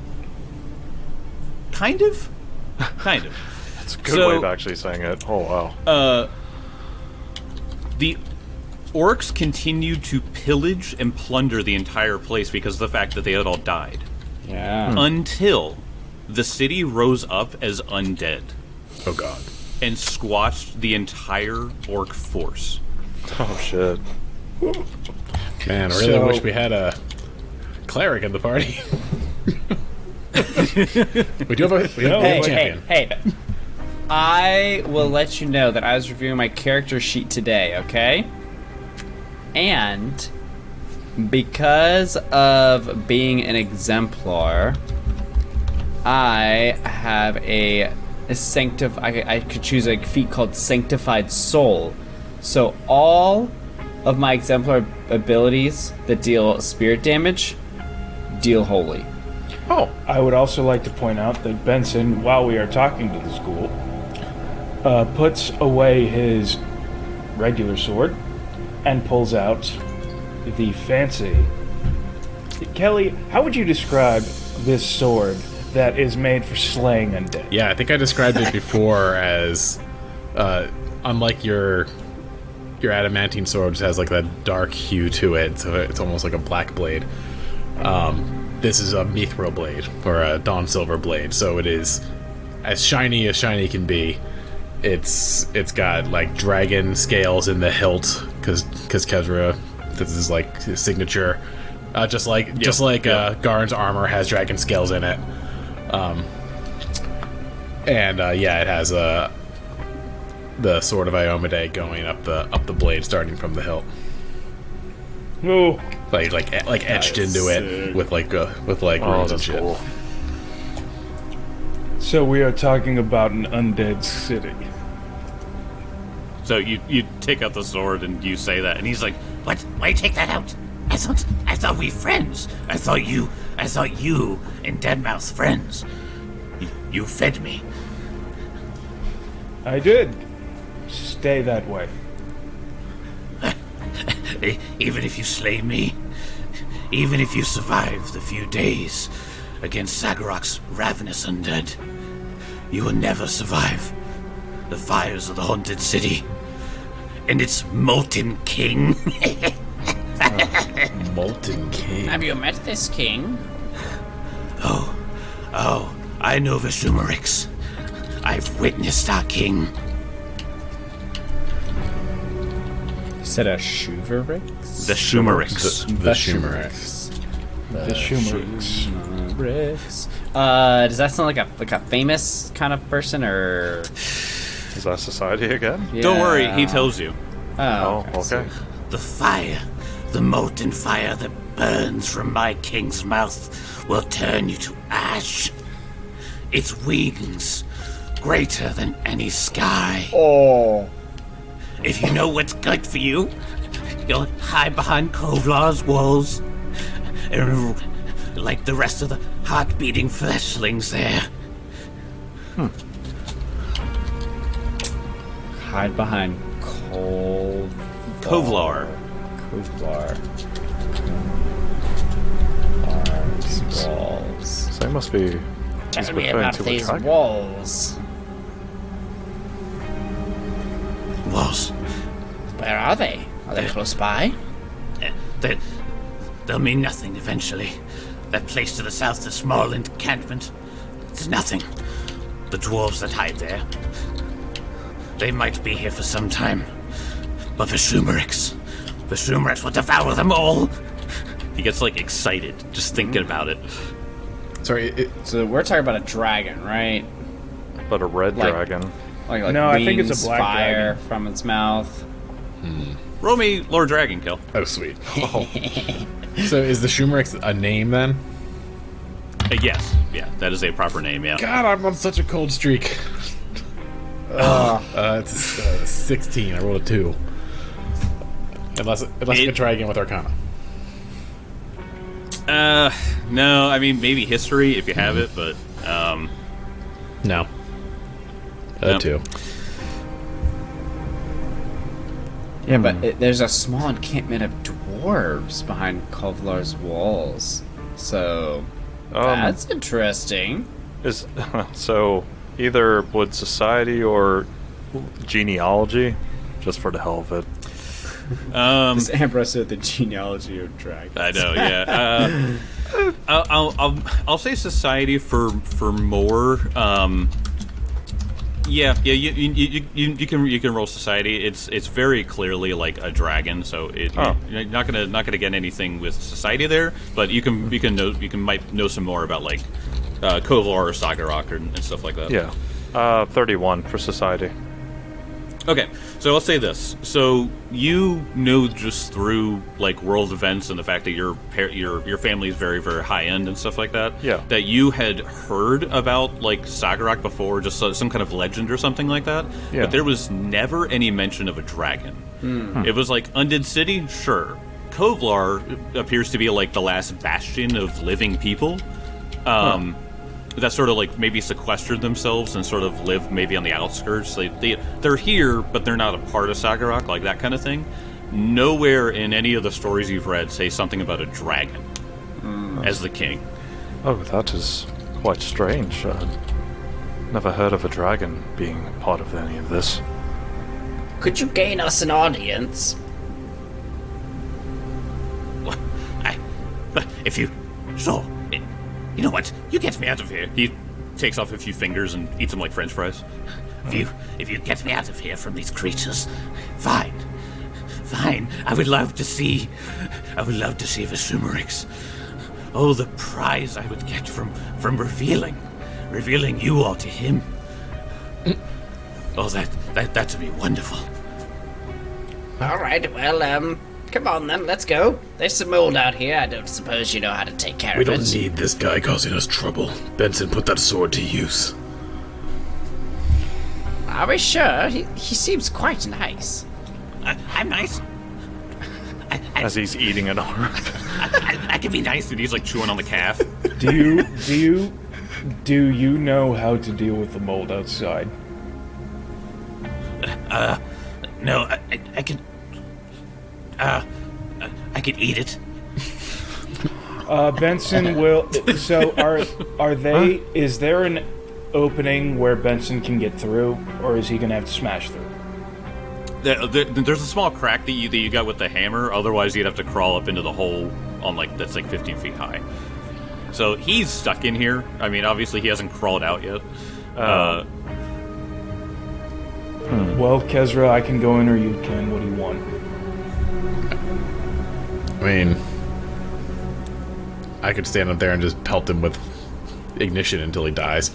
kind of, kind of.
That's a good
So-
way of actually saying it. Oh, wow.
Uh, the orcs continued to pillage and plunder the entire place because of the fact that they had all died.
Yeah.
Until the city rose up as undead
Oh god.
and squashed the entire orc force.
Oh, shit.
Man, I really
So-
wish we had a cleric in the party. we do have a, we do have
Hey,
a
hey,
champion.
hey. I will let you know that I was reviewing my character sheet today, okay? And Because of being an exemplar, I have a, a sanctif- I, I could choose a feat called Sanctified Soul. So all of my exemplar abilities that deal spirit damage deal holy.
Oh,
I would also like to point out that Benson, while we are talking to the school, uh, puts away his regular sword and pulls out the fancy. Kelly, how would you describe this sword that is made for slaying undead?
Yeah, I think I described it before as, uh, unlike your your adamantine sword, which has like that dark hue to it, so it's almost like a black blade. Um, this is a mithril blade or a dawn silver blade, so it is as shiny as shiny can be. It's it's got like dragon scales in the hilt because because Kezra, this is like his signature. Uh, just like yep. just like yep. uh, Garn's armor has dragon scales in it. Um, and uh, yeah, it has a. Uh, the sword of Iomedae going up the up the blade, starting from the hilt.
Oh,
like like like etched
That's
into
sick.
it with like uh, with like
oh,
runes and
that's
shit.
cool.
so we are talking about an undead city.
So you you take out the sword and you say that, and he's like,
What? Why take that out? I thought I thought we friends. I thought you I thought you and Deadmouth friends. You, you fed me.
I did. Stay that way.
Even if you slay me, even if you survive the few days against Zagarok's ravenous undead, you will never survive the fires of the haunted city and its molten king.
uh, molten king.
Have you met this king?
Oh, oh, I know Vishumarix. I've witnessed our king.
You said a Shuvarix?
the Shumarix.
The, the Shumarix.
The Shumarix.
Shumarix. Uh, does that sound like a like a famous kind of person, or?
Is that society again?
Don't worry, he
Yeah.
tells you.
Oh,
Oh, okay.
The fire, the molten fire that burns from my king's mouth will turn you to ash. Its wings greater than any sky.
Oh.
If you know what's good for you, you'll hide behind Kovlar's walls. And like the rest of the heart-beating fleshlings there.
Hide behind Col...
Kovlar.
Kovlar. Arms, walls.
So they must be.
Tell
he's
me
referring
about
to a
these
dragon.
walls.
Walls.
Where are they? Are they close by?
Uh, they, they'll mean nothing eventually. That place to the south, the small encampment, it's nothing. The dwarves that hide there, they might be here for some time. But Vishumarix, Vishumarix will devour them all.
He gets like excited just thinking about it.
Sorry, it,
So we're talking about a dragon, right?
But a red
Like-
dragon.
Like, like
No, I think it's a
wings,
black
fire
dragon.
from its mouth.
Roll me Lord Dragon Kill.
oh sweet. So is the Shumarix a name then?
Uh, yes, yeah, that is a proper name. Yeah.
God, I'm on such a cold streak. Uh, uh, it's uh, sixteen. I rolled a two. Unless, unless I
It-
can try again with Arcana.
Uh, no, I mean maybe history if you have it, but um,
No. A
No.
two.
Yeah, but it, there's a small encampment of dwarves behind Kovlar's walls. So
Um,
that's interesting.
Is so either would society or genealogy, just for the hell of it.
um,
This Ambrose said the genealogy of dragons.
I know, yeah. Uh, I'll, I'll I'll I'll say society for for more. Um, yeah, yeah. You, you you you you can you can roll society. It's it's very clearly like a dragon, so it,
Oh.
you're not gonna not gonna get anything with society there. But you can you can know you can might know some more about like uh, Kovlar or Sagarok and, and stuff like that.
Yeah, uh, thirty-one for society.
Okay, so I'll say this. So you know just through like world events and the fact that your par- your your family is very very high end and stuff like that.
Yeah.
That you had heard about like Sagarak before, just so- some kind of legend or something like that.
Yeah.
But there was never any mention of a dragon.
Hmm.
It was like Undid City, sure. Kovlar appears to be like the last bastion of living people. Um, that sort of like maybe sequestered themselves and sort of live maybe on the outskirts. They, they they're here, but they're not a part of Sagarak, like that kind of thing. Nowhere in any of the stories you've read say something about a dragon as the king.
Oh, that is quite strange. Uh, never heard of a dragon being part of any of this.
Could you gain us an audience?
Well, I, but if you, sure. It, you know what? You get me out of here.
He takes off a few fingers and eats them like French fries.
If you, if you get me out of here from these creatures, fine, fine. I would love to see, I would love to see Vesumerix. Oh, the prize I would get from from revealing, revealing you all to him. Oh, that that that would be wonderful.
All right, well, um, come on then, let's go. There's some mold out here. I don't suppose you know how to take care
We
of it.
don't need this guy causing us trouble. Benson, put that sword to use.
Are we sure? He, he seems quite nice.
I, I'm nice. I, I,
As he's eating an arm.
I, I, I can be nice.
And he's like chewing on the calf.
Do you do you do you know how to deal with the mold outside?
No, I, I, I can. Uh, I can eat it.
Uh, Benson will. So are are they? Is there an opening where Benson can get through, or is he gonna have to smash through?
There, there, there's a small crack that you that you got with the hammer. Otherwise, you'd have to crawl up into the hole on like that's like fifteen feet high. So he's stuck in here. I mean, obviously he hasn't crawled out yet. Uh,
Well, Kezra, I can go in, or you can. What do you want?
I mean, I could stand up there and just pelt him with ignition until he dies.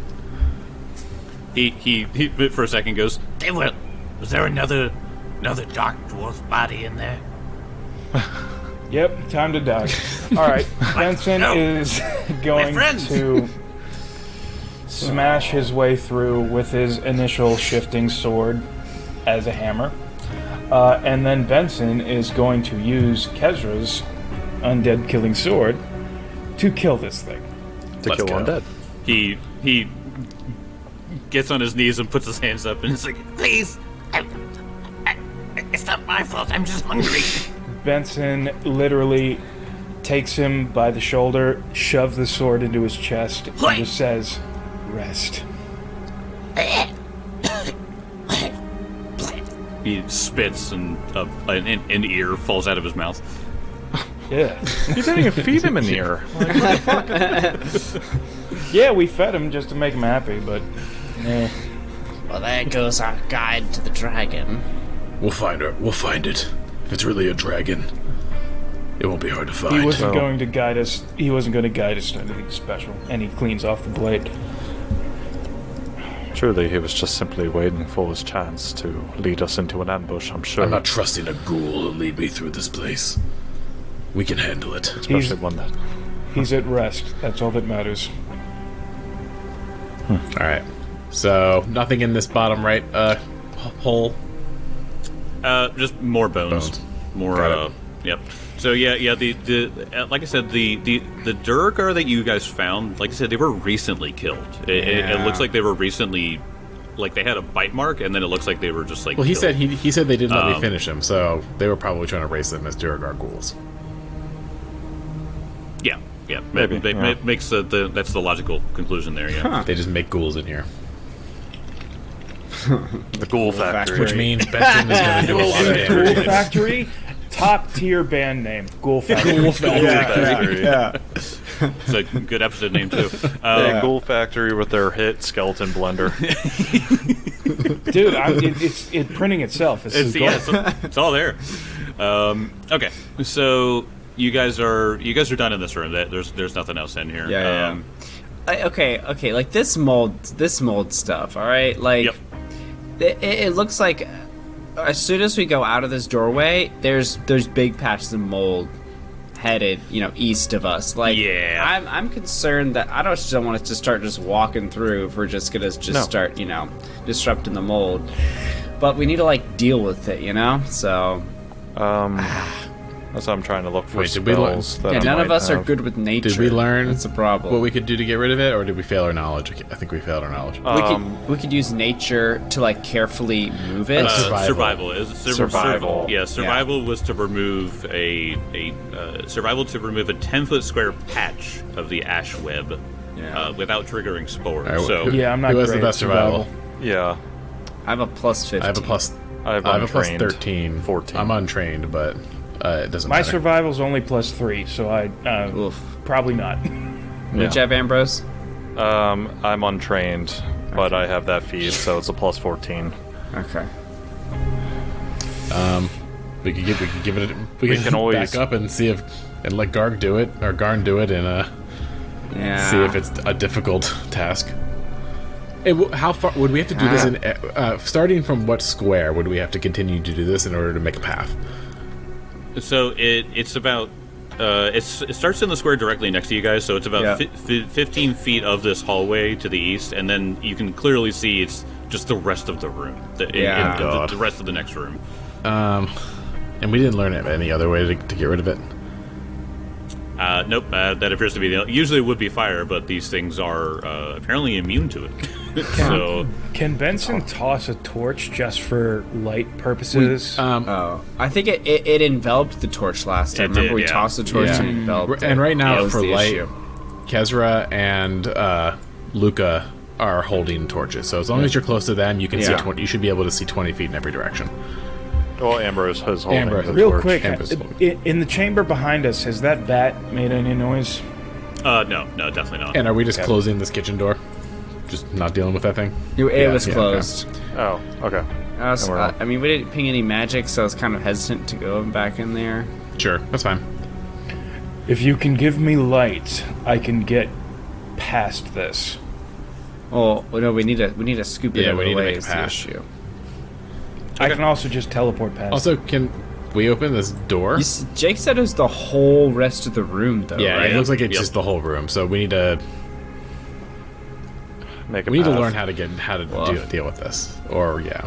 he, he he for a second goes,
They were. Was there another, another dark dwarf body in there?
Yep, time to die. All right, Benson
No.
is going
friends.
to smash his way through with his initial shifting sword as a hammer. Uh, and then Benson is going to use Kezra's undead killing sword to kill this thing.
To
Let's
kill
go.
undead.
he he gets on his knees and puts his hands up and it's like,
Please, I, I, it's not my fault. I'm just hungry.
Benson literally takes him by the shoulder, shoves the sword into his chest, and
Wait.
just says, "Rest."
he spits and uh, an, an ear falls out of his mouth.
Yeah.
You didn't even feed him an ear.
Yeah, we fed him just to make him happy, but eh.
Well, there goes our guide to the dragon.
We'll find her. We'll find it. If it's really a dragon, it won't be hard to find.
He wasn't
So-
going to guide us. He wasn't going to guide us to anything special. And he cleans off the blade.
Truly, he was just simply waiting for his chance to lead us into an ambush, I'm sure.
I'm not trusting a ghoul to lead me through this place. We can handle it.
Especially
He's-
one that...
He's at rest. That's all that matters.
All right. So nothing in this bottom right uh, h- hole.
Uh, just more bones,
Bones.
more.
Got it.
Uh, yep. So yeah, yeah. The the uh, like I said, the the the Durgar that you guys found, like I said, they were recently killed. It, it, it
Yeah.
looks like they were recently, like they had a bite mark, and then it looks like they were just like.
Well, he
killed.
said he he said they didn't let me
Um,
finish him, so they were probably trying to race them as Duragar ghouls.
Yeah, yeah.
Maybe,
It, it,
yeah.
it makes the, the that's the logical conclusion there. Yeah.
They just make ghouls in here,
The Ghoul Factory.
which means Benson is going to do a lot of
Ghoul
damage.
Factory, top tier band name. Ghoul Factory.
Ghoul Factory.
Yeah.
It's a good episode name too.
Yeah,
Um,
Ghoul Factory with their hit Skeleton Blender.
Dude, I'm, it, it's it printing itself. It's,
It's,
a
yeah,
goal.
it's, it's all there. Um, okay, so you guys are you guys are done in this room. That there's there's nothing else in here.
Yeah, yeah,
Um,
I, okay, okay, like this mold, this mold stuff. All right, like
Yep.
It, it looks like as soon as we go out of this doorway, there's there's big patches of mold headed, you know, east of us. Like,
Yeah.
I'm I'm concerned that I don't just don't want us to start just walking through if we're just gonna just
No.
start, you know, disrupting the mold. But we need to like deal with it, you know. So
Um, that's what I'm trying to look for
Wait, did we learn-
spells. that
yeah,
I
none of
might
us are
have.
good with nature.
Did we learn
That's a problem.
what we could do to get rid of it, or did we fail our knowledge? I think we failed our knowledge.
we
Um,
could we could use nature to like carefully move it.
Uh,
Uh,
Survival.
survival. Is sur-
Survival.
sur- yeah, survival was to remove a a uh, survival to remove a ten foot square patch of the ash web
Yeah.
uh, without triggering spores.
All right,
so
who-
Yeah, I'm not
Who has
great
the
at
best survival?
Yeah,
I have a plus fifteen.
I have a plus.
I have
I have a plus
untrained
thirteen.
fourteen.
I'm untrained, but uh, it doesn't
My
matter.
survival's only plus three, so I uh,
Oof.
probably not.
Did you have Ambrose?
Um, I'm untrained, but I have that feat, so it's a plus fourteen.
Okay.
We could give. We could give it. A, we,
We
could
can always-
back up and see if and let Garg do it or Garn do it and uh,
Yeah.
see if it's a difficult task. Hey, wh- how far would we have to do this?
Ah.
In uh, starting from what square would we have to continue to do this in order to make a path?
So it it's about uh, it's it starts in the square directly next to you guys. So it's about
Yeah.
fi- fi- fifteen feet of this hallway to the east, and then you can clearly see it's just the rest of the room. The, in-
Yeah.
in the,
God.
the rest of the next room.
Um, and we didn't learn any other way to, to get rid of it.
Uh, nope, uh, that appears to be the. Usually it would be fire, but these things are uh, apparently immune to it. so
Can Benson toss a torch just for light purposes?
Um,
Oh, I think it, it, it enveloped the torch last time.
It
Remember
did,
we
yeah.
tossed the torch
Yeah.
and it enveloped it.
and right now
That was
for
the
light,
issue.
Kezra and uh, Luca are holding torches. So as long as you're close to them, you can see.
Yeah.
twenty, you should be able to see twenty feet in every direction.
Well, Ambrose has holding
Ambrose.
the
Real
torch.
quick,
Campus.
uh, in, in the chamber behind us, has that bat made any noise?
uh, no, no, definitely not.
And are we just
Okay.
closing this kitchen door? Just not dealing with that thing?
It, it
Yeah,
was
yeah,
closed.
Oh, okay.
I, was,
And we're
uh,
on.
I mean, we didn't ping any magic, so I was kind of hesitant to go back in there.
Sure, that's fine.
If you can give me light, I can get past this.
Oh, well, no, we need to we need to scoop it
Yeah,
out of
we
the
need to
way
make a
is the
path.
issue.
I can also just teleport past.
Also, can we open this door?
You s- Jake said it was the whole rest of the room, though.
Yeah,
right?
it looks like it's
Yep.
just the whole room. So we need to
Make a
we need to
path.
learn how to get how to
Well.
deal, deal with this. Or yeah,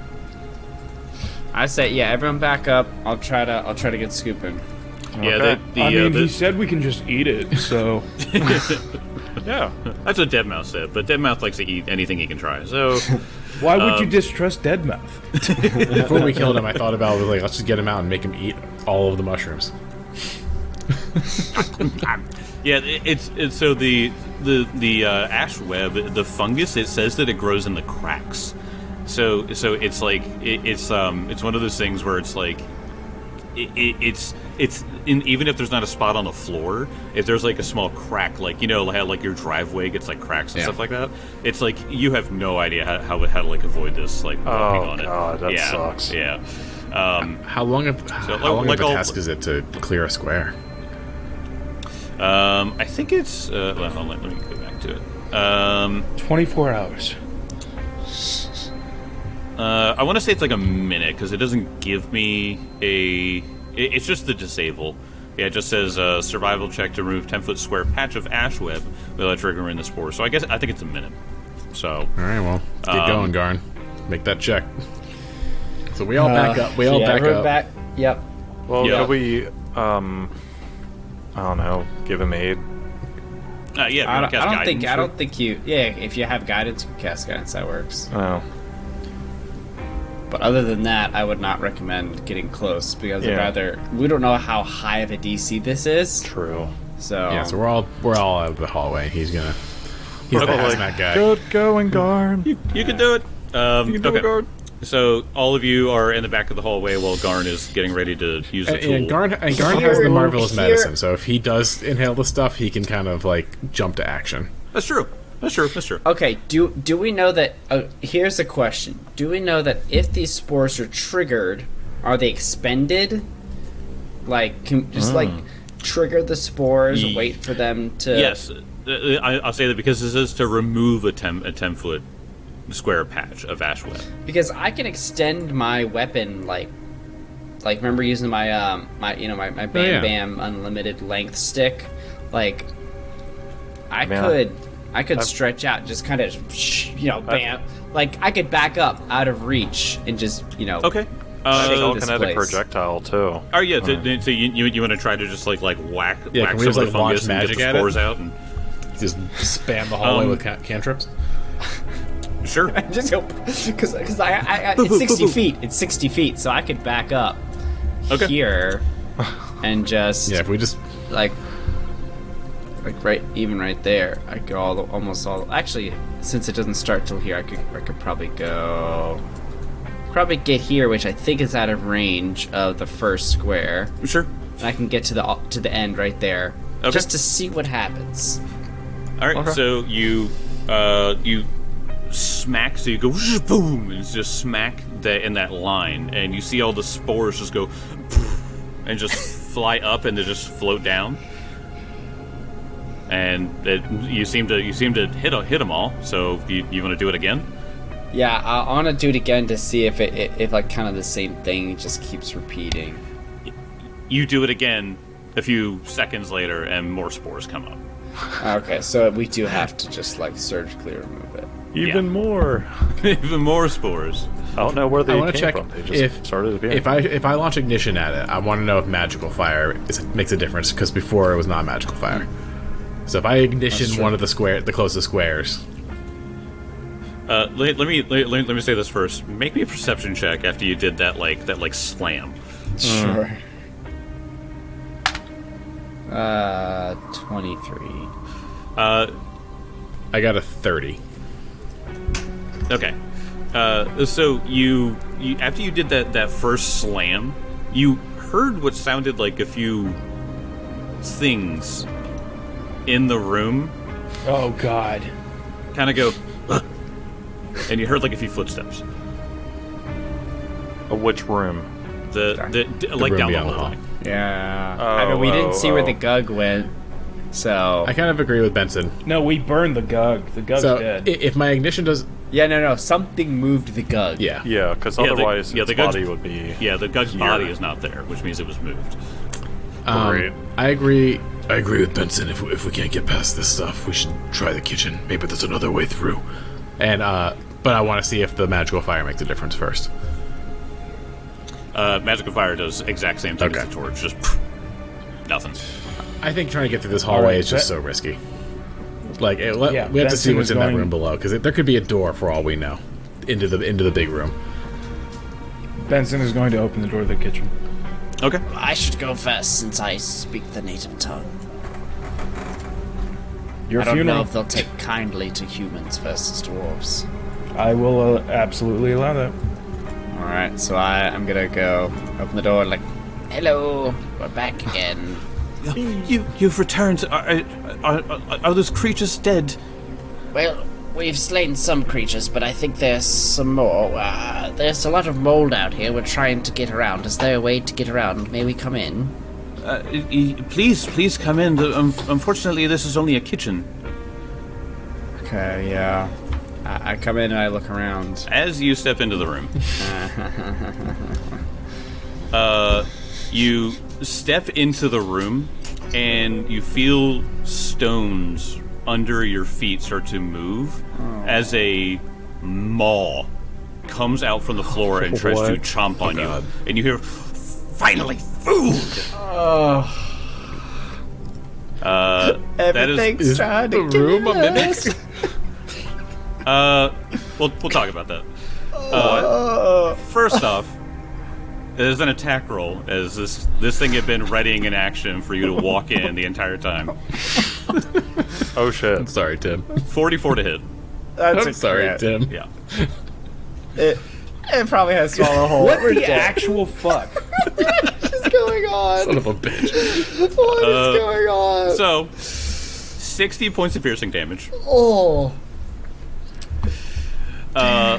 I say, yeah, everyone back up. I'll try to I'll try to get scooping.
Yeah,
Okay.
the, the,
I mean,
uh, the
he said we can just eat it, so
Yeah.
that's what Deadmau5 said, but Deadmau5 likes to eat anything he can try. So
why would you
Um,
distrust Deadmouth?
before we killed him, I thought about it, was like, let's just get him out and make him eat all of the mushrooms.
yeah, it, it's it's so the the the uh, ash web, the fungus. It says that it grows in the cracks. So so it's like it, it's um it's one of those things where it's like it, it, it's it's in, even if there's not a spot on the floor, if there's like a small crack, like you know how like your driveway gets like cracks and
Yeah.
stuff like that, it's like you have no idea how how, how to like avoid this like walking
Oh,
on it.
God, that
yeah,
sucks.
Yeah. Um,
How long of how
like-
long
like
of a
all-
task is it to clear a square?
um, I think it's uh, well, hold on, let me go back to it. Um,
Twenty-four hours.
Uh, I want to say it's like a minute because it doesn't give me a. It, it's just the disable. Yeah, it just says uh, survival check to remove ten foot square patch of ash web without triggering the spore. So I guess I think it's a minute. So
All right, well, get
Um,
going, Garn. Make that check. So we all back up. We all
yeah,
back
everyone
up.
back. Yep.
Well,
Yeah.
could we, um, I don't know, give him aid?
uh, yeah,
I don't,
cast
I don't think
guidance,
I
or-
don't think you. Yeah, if you have guidance, you can cast guidance. That works.
Oh,
But other than that, I would not recommend getting close because I'd
Yeah.
rather. We don't know how high of a D C this is,
true.
so
Yeah, so we're all we're all out of the hallway. He's gonna. He's the
Okay.
hazmat guy.
Good going, Garn.
You, you can do it. Um,
You can do
okay.
it, Garn.
So all of you are in the back of the hallway while Garn is getting ready to use the
And,
tool.
and Garn and Garn has the marvelous medicine, so if he does inhale the stuff, he can kind of like jump to action.
That's true. That's true. That's true.
okay. Do do we know that? Uh, here's a question: do we know that if these spores are triggered, are they expended? Like, can, just like trigger the spores,
Ye-
wait for them to.
Yes, uh, I, I'll say that because this is to remove a ten a ten foot square patch of ash web.
Because I can extend my weapon, like, like remember using my um my you know my my Bam
Oh, yeah.
Bam unlimited length stick, like I
Man.
could I could
I've-
stretch out, just kind of you know bam, like I could back up out of reach and just you know
Okay.
Uh,
Shake
Uh,
this
telekinetic
place.
projectile too.
oh yeah. th- th- so you you, you want to try to just like like whack
Yeah,
whack
can we
some
just,
of
like,
the
launch
fungus and get
magic
the
at it?
spores out? And
Just spam the hallway
Um,
with can- cantrips.
sure.
just go because because I, I, I it's sixty feet, it's sixty feet, so I could back up
Okay.
here and just
Yeah, if we just
like like right even right there I could all the, almost all actually since it doesn't start till here I could I could probably go probably get here, which I think is out of range of the first square,
Sure.
and I can get to the to the end right there
Okay.
just to see what happens.
All right.
Okay.
So you uh you smack. So you go whoosh, boom, and just smack that in that line, and you see all the spores just go and just fly up and they just float down. And it, you seem to you seem to hit hit them all. So you, you want to do it again?
Yeah, I, I want to do it again to see if it, it if like kind of the same thing just keeps repeating.
You do it again a few seconds later, and more spores come up.
Okay, so we do have to just like surgically remove it.
Even
Yeah.
more.
Even more spores.
I don't know where they
I
came
want to check
from. They just
if
started at the
if
beginning.
I if I launch ignition at it, I want to know if magical fire is, makes a difference because before it was not magical fire. So if I ignition one of the square, the closest squares,
Uh, let, let me let, let me say this first. Make me a perception check after you did that like that like slam.
Sure. Uh, twenty-three.
Uh,
I got a thirty.
Okay. Uh, so you, you after you did that that first slam, you heard what sounded like a few things in the room
Oh God.
kind of go, "Huh?" and you heard like a few footsteps.
Uh, which room?
The the, d- like
room
down the
beyond the
hallway.
hall.
Yeah.
Oh,
I mean, we
oh,
didn't see where
oh.
the Gug went, so
I kind of agree with Benson.
No, we burned the Gug. The Gug's
So i-
dead.
if my ignition does,
yeah, no, no, something moved the Gug.
yeah,
Yeah, because
Yeah, the-
otherwise
yeah,
its
the Gug's-
body would be.
Yeah, the Gug's
Here.
body is not there, which means it was moved.
Um,
Great.
I agree.
I agree with Benson. If, if we can't get past this stuff, we should try the kitchen. Maybe there's another way through.
And uh, but I want to see if the magical fire makes a difference first.
Uh, Magical Fire does exact same thing
Okay.
as the torch, just pff, nothing.
I think trying to get through this hallway
Alright,
is just
that-
so risky. Like it, let,
Yeah,
we have to see
Benson
what's
is
in that
going-
room below because there could be a door for all we know into the into the big room.
Benson is going to open the door to the kitchen.
Okay.
I should go first since I speak the native tongue.
Your
I don't
funeral.
know if they'll take kindly to humans versus dwarves.
I will uh, absolutely allow that.
All right, so I I'm gonna go open the door like.
Hello, we're back again.
You you've returned. Are, are, are, are those creatures dead?
Well, we've slain some creatures, but I think there's some more. Uh, there's a lot of mold out here. We're trying to get around. Is there a way to get around? May we come in?
Uh, y- y- please, please come in. The- Um, unfortunately, this is only a kitchen.
Okay, yeah. I, I come in and I look around.
As you step into the room, uh, you step into the room, and you feel stones under your feet start to move as a maw comes out from the floor and tries to
What?
chomp on
God.
you. And you hear, "Finally, food!" Uh, that is
Is the room a mimic?
Uh, we'll we'll talk about that. Uh, first off, there's an attack roll, as this this thing had been readying in action for you to walk in the entire time.
Oh shit.
Sorry, Tim.
forty-four to hit.
That's
I'm sorry, Tim.
Yeah.
It, it probably has swallow hole.
What the actual fuck?
What's going on?
Son of a bitch.
What is
Uh,
going on?
So, sixty points of piercing damage.
Oh.
Uh,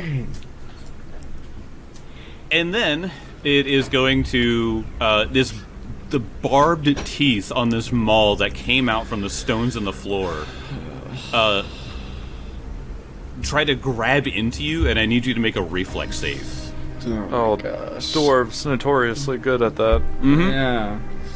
and then it is going to uh, this the barbed teeth on this maul that came out from the stones in the floor. Uh, try to grab into you, and I need you to make a reflex save.
Oh, gosh. Dwarves notoriously good at that.
Mm-hmm.
Yeah.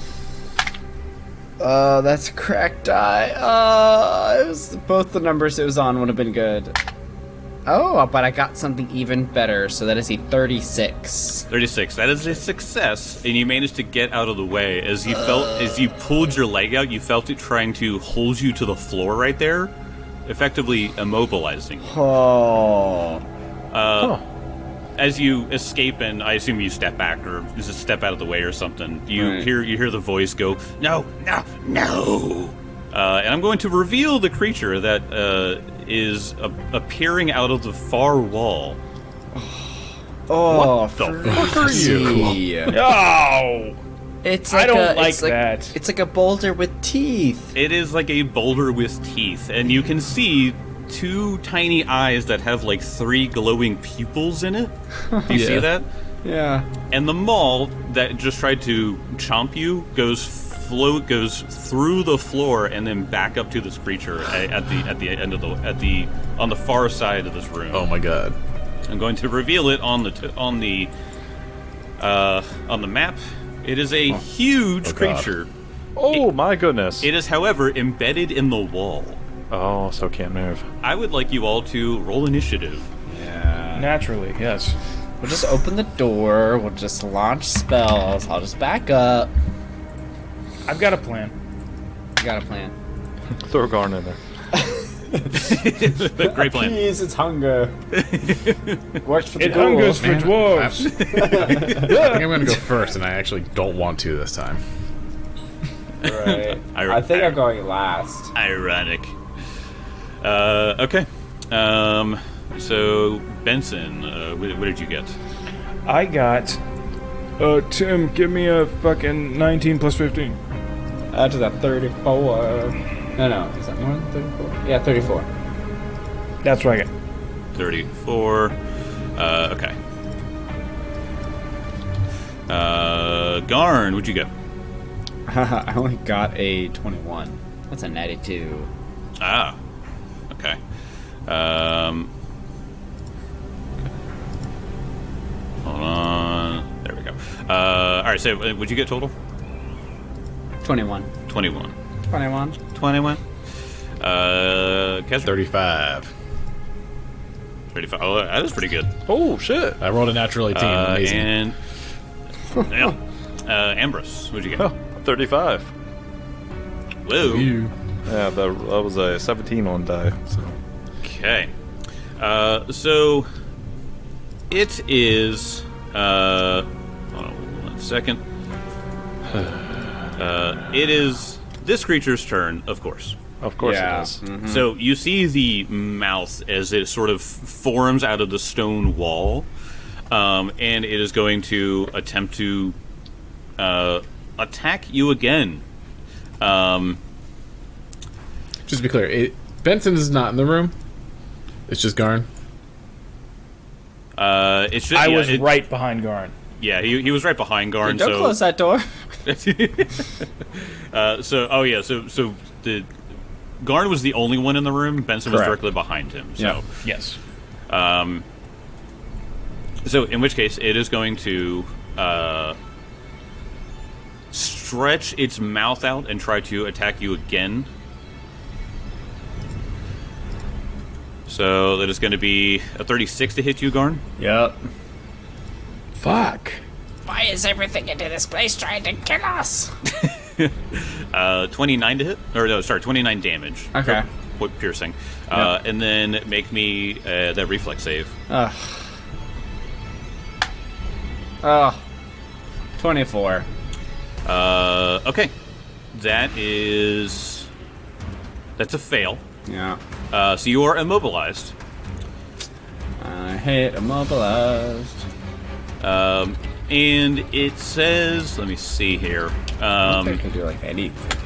Uh, that's a cracked die. Uh, it was both the numbers it was on would have been good. Oh, but I got something even better, so that is a thirty-six.
thirty-six. That is a success, and you managed to get out of the way. As you felt, as you pulled your leg out, you felt it trying to hold you to the floor right there, effectively immobilizing you.
Oh.
Uh, As you escape, and I assume you step back or just step out of the way or something, you
Right.
hear you hear the voice go, "No, no, no!" Uh, and I'm going to reveal the creature that uh, is a- appearing out of the far wall.
Oh,
What the
fuck are you?
Oh!
It's
I
like
don't
a,
like
it's like,
that.
It's like a boulder with teeth.
It is like a boulder with teeth, and you can see two tiny eyes that have like three glowing pupils in it. Do you see
Yeah.
that?
Yeah.
And the maul that just tried to chomp you goes float goes through the floor and then back up to this creature at, at the at the end of the at the on the far side of this room.
Oh my god.
I'm going to reveal it on the t- on the uh, on the map. It is a huge
Oh, God.
creature.
Oh, my goodness.
It is, however, embedded in the wall.
Oh, so can't move.
I would like you all to roll initiative.
Yeah.
Naturally, yes.
We'll just open the door. We'll just launch spells. I'll just back up.
I've got a plan.
Got a plan.
Throw Garn in there.
Great plan.
Appease its hunger. Works for the
It
goal.
hungers for
Man,
dwarves.
I think I'm gonna go first, and I actually don't want to this time.
Right.
I-
I think
I-
I'm going last.
Ironic. Uh, okay. Um, so, Benson, uh, what, what did you get?
I got. Uh, Tim, give me a fucking nineteen plus fifteen.
That is a thirty-four. No, no. Is that more than thirty-four? Yeah, thirty-four.
That's what I got.
thirty-four. Uh, okay. Uh, Garn, what'd you get?
I only got a twenty-one. That's a ninety-two.
Ah. Okay. Um. Hold on. There we go. Uh, alright, so uh, what'd you get total?
twenty-one.
twenty-one.
twenty-one.
twenty-one. Uh, Kesser?
Thirty-five.
thirty-five. Oh, that is pretty good.
Oh, shit.
I rolled a natural eighteen.
Uh,
Amazing.
and. Yeah. Uh, Ambrose, what'd you get?
Oh, thirty-five.
Whoa.
Yeah, that, that was a seventeen on die. So.
Okay. Uh, so it is. Uh, hold on one second. Uh, it is this creature's turn, of course.
Of course
Yeah.
it is.
Mhm.
So you see the mouth as it sort of forms out of the stone wall, um, and it is going to attempt to uh, attack you again. Um,
Just to be clear, it, Benson is not in the room. It's just Garn.
uh, it's just,
I
yeah,
was
it-
right behind Garn.
Yeah, he, he was right behind Garn.
Don't
so
close that door.
uh, so oh yeah, so so the Garn was the only one in the room. Benson was
Correct.
directly behind him. So,
Yeah.
Yes.
um, so in which case it is going to uh, stretch its mouth out and try to attack you again. So that is going to be a thirty-six to hit you, Garn.
Yep.
Fuck.
Why is everything into this place trying to kill us?
Uh, twenty-nine to hit, or no, sorry, twenty-nine damage.
Okay.
Point piercing, uh, and then make me uh, that reflex save.
Ugh. Oh. twenty-four.
Uh, okay, that is that's a fail.
Yeah.
Uh, so you are immobilized.
I hate immobilized.
Um, and it says, let me see here.
I
Um,
can do like anything.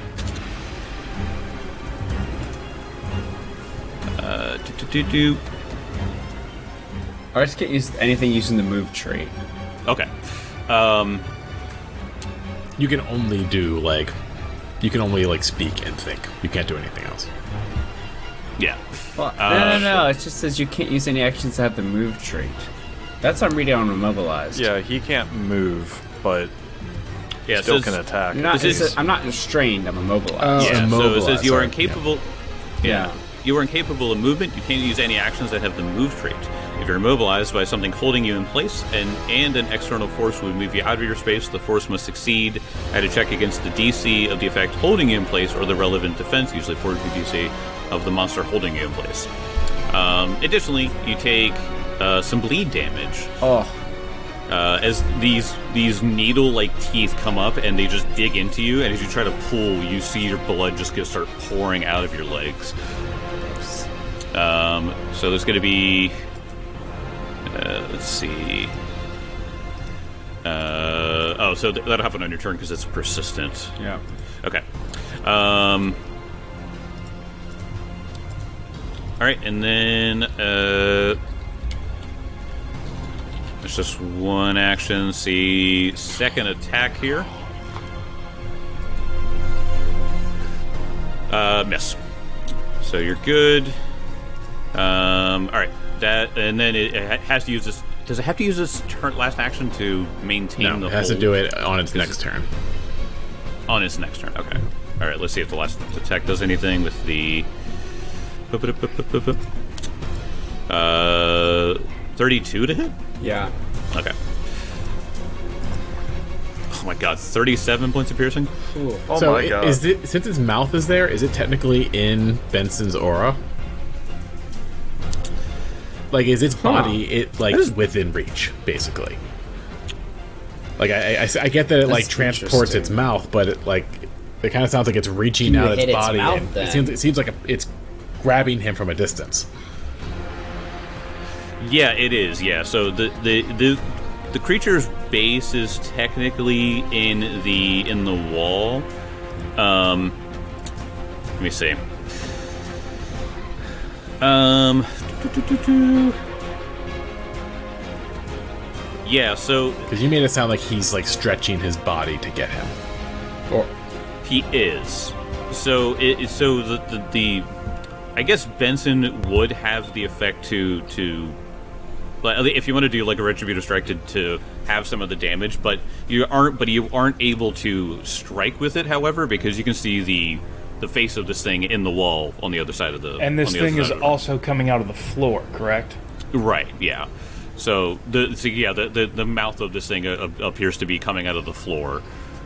uh, do, do, do, do.
Or I just can't use anything using the move trait.
Okay. Um,
You can only do like, you can only like speak and think. You can't do anything else.
Yeah.
Well,
Uh,
no, no, no. It just says you can't use any actions that have the move trait. That's what I'm reading on immobilized.
Yeah, he can't move, but
Yeah, it
still
says-
can attack.
You're not,
This
it
is-
says- I'm not restrained. I'm immobilized.
Oh,
Yeah, so it
immobilized,
says you are
sorry.
incapable. Yeah.
Yeah.
You are incapable of movement. You can't use any actions that have the move trait. If you're immobilized by something holding you in place, and and an external force would move you out of your space, the force must succeed at a check against the D C of the effect holding you in place, or the relevant defense, usually fortitude D C, of the monster holding you in place. Um, additionally, you take uh, some bleed damage.
Oh,
Uh, as these these needle-like teeth come up and they just dig into you, and as you try to pull, you see your blood just gonna start pouring out of your legs. Um, so there's going to be, uh, let's see. Uh, oh, so th- that'll happen on your turn because it's persistent.
yeah.
Okay. Um, all right, and then uh, there's just one action. See, second attack here. Uh, miss. So you're good. Um, all right. That and then it, it has to use this. Does it have to use this turn last action to maintain
No,
the
it has to
hold?
do it on its next turn.
On its next turn. Okay. All right. Let's see if the last attack does anything with the. Uh, thirty-two to hit.
Yeah.
Okay. Oh my god, thirty-seven points of piercing.
Oh
so
my
i-
god.
is it since his mouth is there? Is it technically in Benson's aura? Like, is its body it like within reach, basically? Like, I, I, I get that it like
That's
transports its
interesting.
mouth, but it like it kind of sounds like it's reaching
Can you
out its
hit its
body.
mouth,
and
then?
it seems it seems like a, it's grabbing him from a distance.
Yeah, it is. Yeah. So the the the the creature's base is technically in the in the wall. Um, let me see. Um. Yeah. So
Because you made it sound like he's like stretching his body to get him. Or
he is. So it so the the, the I guess Benson would have the effect to to. Like, if you want to do like a retributive strike to, to have some of the damage, but you aren't, but you aren't able to strike with it. However, because you can see the the face of this thing in the wall on the other side of the.
And this
on the other
thing is
side of the room.
also coming out of the floor, correct?
Right. Yeah. So the so yeah the, the the mouth of this thing uh, appears to be coming out of the floor.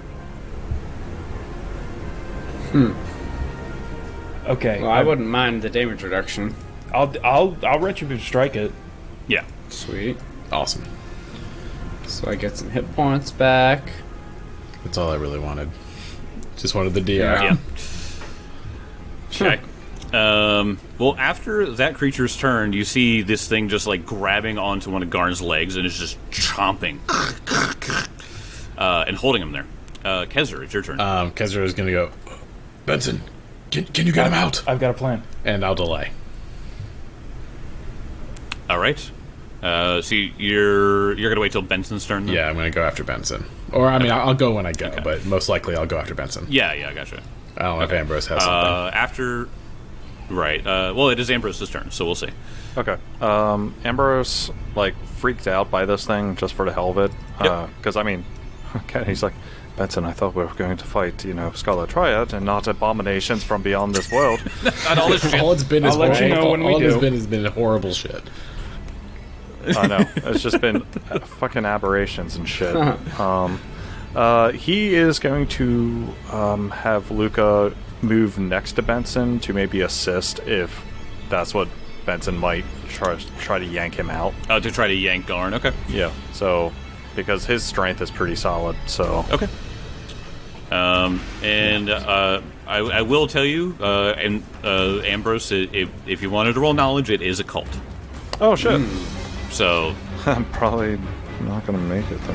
Okay.
Well, I wouldn't mind the damage reduction.
I'll I'll I'll retributive strike it.
Yeah.
Sweet.
awesome.
So I get some hit points back.
That's all I really wanted. Just wanted the D R.
Yeah.
Yeah. Okay. Um, well, after that creature's turn, you see this thing just like grabbing onto one of Garn's legs and is just chomping uh, and holding him there. Uh, Kezer, it's your turn.
Um, Kezra is gonna go,
Benson, can, can you get him out?
I've got a plan.
and I'll delay.
All right. Uh, so you're you're gonna wait till Benson's turn. Then?
Yeah, I'm gonna go after Benson. Or I mean, I'll, I'll go when I go, but most likely I'll go after Benson.
Yeah. Yeah. I gotcha.
I don't know if Ambrose has something.
Uh, after. Right. Uh, well, it is Ambrose's turn, so we'll see.
Okay. Um, Ambrose, like, freaked out by this thing just for the hell of it.
Yep.
Because, I mean, okay, he's like, Benson, I thought we were going to fight, you know, Scarlet Triad and not abominations from beyond this world.
Not all this shit.
all it's been is
I'll let you
horrible-
know when we
all
do.
it's been has been horrible shit.
I know. It's just been uh, fucking aberrations and shit. Um, uh, he is going to um, have Luca move next to Benson to maybe assist if that's what Benson might try, try to yank him out.
Uh, to try to yank Garn. Okay.
Yeah. So, because his strength is pretty solid. So,
Okay. Um, and uh, I, I will tell you, uh, and uh, Ambrose, i if, if you wanted to roll knowledge, it is a cult.
oh shit.
So
I'm probably not gonna make it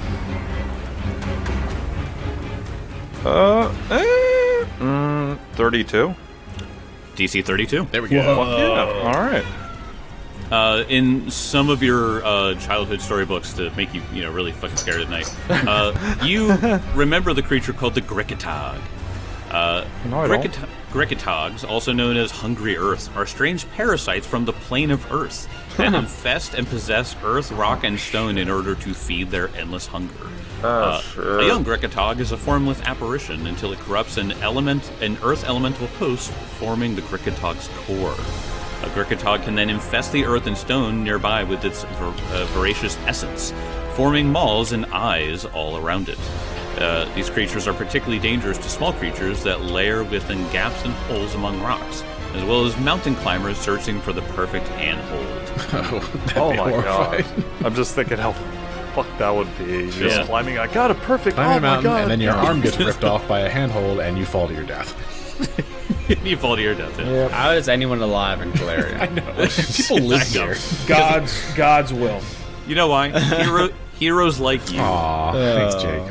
though. Uh, eh, mm, thirty-two.
D C thirty-two.
There we go.
Yeah. All right.
Uh, in some of your uh, childhood storybooks to make you, you know, really fucking scared at night, uh, you remember the creature called the Gricketog. Uh,
No, I don't.
Grickot- Gricketogs, also known as Hungry Earth, are strange parasites from the plane of Earth that infest and possess earth, rock, and stone in order to feed their endless hunger. Uh,
sure.
A young Gricketog is a formless apparition until it corrupts an element, an earth elemental host, forming the Gricketog's core. A Gricketog can then infest the earth and stone nearby with its vor- uh, voracious essence, forming maws and eyes all around it. Uh, these creatures are particularly dangerous to small creatures that lair within gaps and holes among rocks, as well as mountain climbers searching for the perfect handhold.
Oh
be
my
horrifying.
god. I'm just thinking how fuck that would be. Just
Yeah.
climbing, I got a perfect,
Climb
oh
a
my
mountain,
god.
and then your arm gets ripped off by a handhold, and you fall to your death.
You fall to your death. Yeah.
How is anyone alive in Galarian? I know.
People live
I know.
here.
God's God's will.
You know why? Hero, heroes like you.
Aw, thanks, Jake.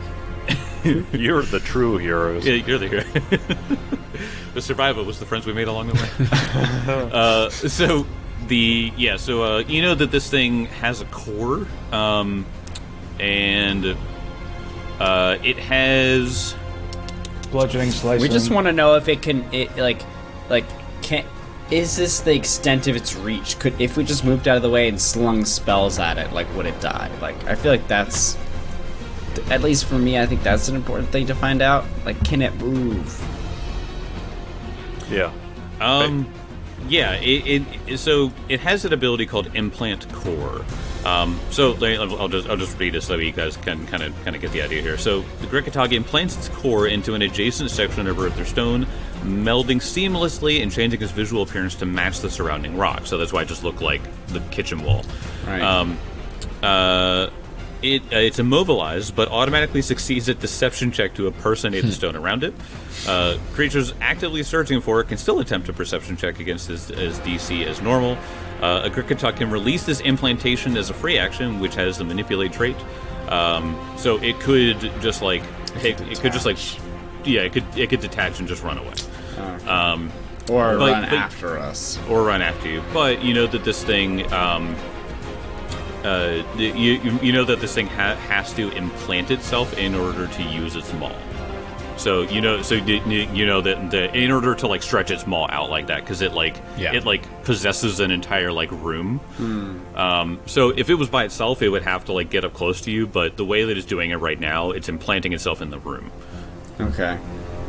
You're the true heroes.
Yeah, you're the hero. The survival was the friends we made along the way. uh, so the yeah, so uh, you know that this thing has a core, um, and uh, it has.
Bludgeoning, slicing.
We just want to know if it can, it, like, like, can is this the extent of its reach? Could if we just moved out of the way and slung spells at it, like, would it die? Like, I feel like that's, at least for me, I think that's an important thing to find out. Like, can it move?
Yeah.
Um, yeah, it, it so it has an ability called Implant Core. Um, so let- I'll just I'll just read it so that you guys can kind of kind of get the idea here. So the Gricketog implants its core into an adjacent section of earth or stone, melding seamlessly and changing its visual appearance to match the surrounding rock. So that's why it just looked like the kitchen wall.
Right.
Um, uh, it uh, it's immobilized, but automatically succeeds at deception check to impersonate the stone around it. Uh, creatures actively searching for it can still attempt a perception check against its, its D C as normal. Uh, a Gricketog can release this implantation as a free action, which has the manipulate trait. Um, so it could just like it, it could just like yeah, it could it could detach and just run away. Um,
Or
But-
run
but-
after us?
or run after you. But you know that this thing, um, uh, you, you you know that this thing ha- has to implant itself in order to use its maw. So you know, so you you know that the, in order to like stretch its maw out like that, because it like
Yeah.
it like possesses an entire like room. Um, so if it was by itself, it would have to like get up close to you. But the way that it's doing it right now, it's implanting itself in the room.
Okay.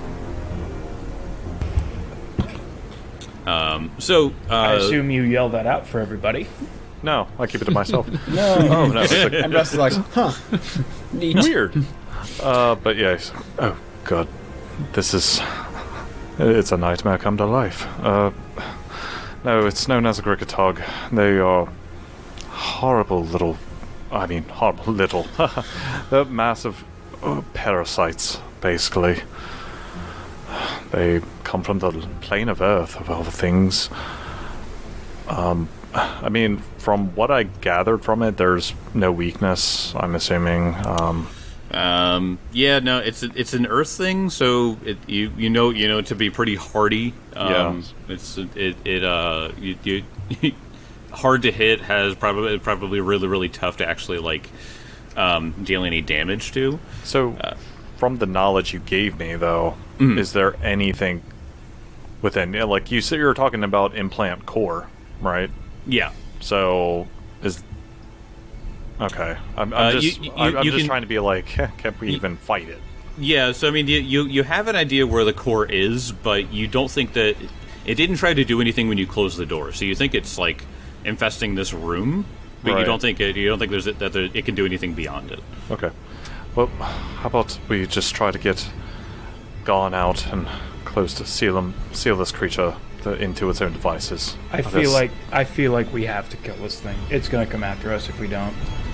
Um, so uh,
I assume you yell that out for everybody.
No, I keep it to myself.
No.
Oh no, it's like,
And Russ is like, huh, neat.
weird. Uh, but yes. Oh god, this is. It's a nightmare come to life. Uh, no, it's known as a Gricketog. They are horrible little. I mean, horrible little. They're massive uh, parasites, basically. They come from the plane of Earth, of all things. Um, I mean, from what I gathered from it, there's no weakness, I'm assuming. Um,
Um, yeah, no, it's it's an Earth thing, so it, you you know you know to be pretty hardy. Um, it's it it uh you, you hard to hit, has probably probably really really tough to actually like um, deal any damage to.
so, from the knowledge you gave me, though, is there anything within? Yeah, like you said, you were talking about implant core, right?
Yeah.
So, is okay. I'm, I'm
Uh,
just
you- you-
I'm, I'm
you
just
can-
trying to be like, can we even fight it?
Yeah, so I mean, you, you you have an idea where the core is, but you don't think that it didn't try to do anything when you close the door. So you think it's like infesting this room, but you
Right.
don't think it you don't think there's that there, it can do anything beyond it.
Okay. Well, how about we just try to get gone out and close to seal them, seal this creature to, into its own devices.
I
This-
feel like I feel like we have to kill this thing. It's gonna come after us if we don't.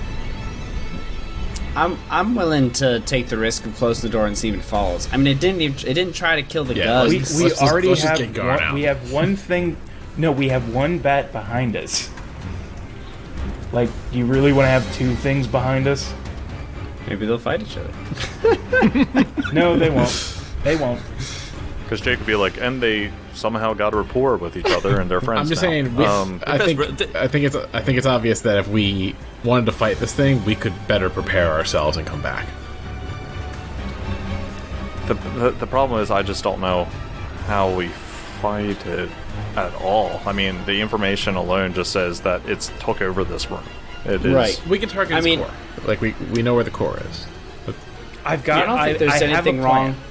I'm I'm willing to take the risk of close the door and see if it falls. I mean, it didn't even, it didn't try to kill the
Yeah,
gun.
We,
Let's-
we
let's just-
already
let's just
have
get going
one,
out.
we have one thing. No, we have one bat behind us. Like, do you really want to have two things behind us?
Maybe they'll fight each other.
No, they won't. They won't.
Because Jake would be like, and they somehow got a rapport with each other and their friends.
I'm just
now.
saying. We,
Um,
I think
Because- th-
I think it's I think it's obvious that if we wanted to fight this thing, we could better prepare ourselves and come back.
The, the the problem is I just don't know how we fight it at all. I mean, the information alone just says that it's took over this room. It is
Right.
We can target
I
its
mean-
core. Like we we know where the core is.
I've
I
got.
don't think
I,
there's
I have a
anything wrong.
plan.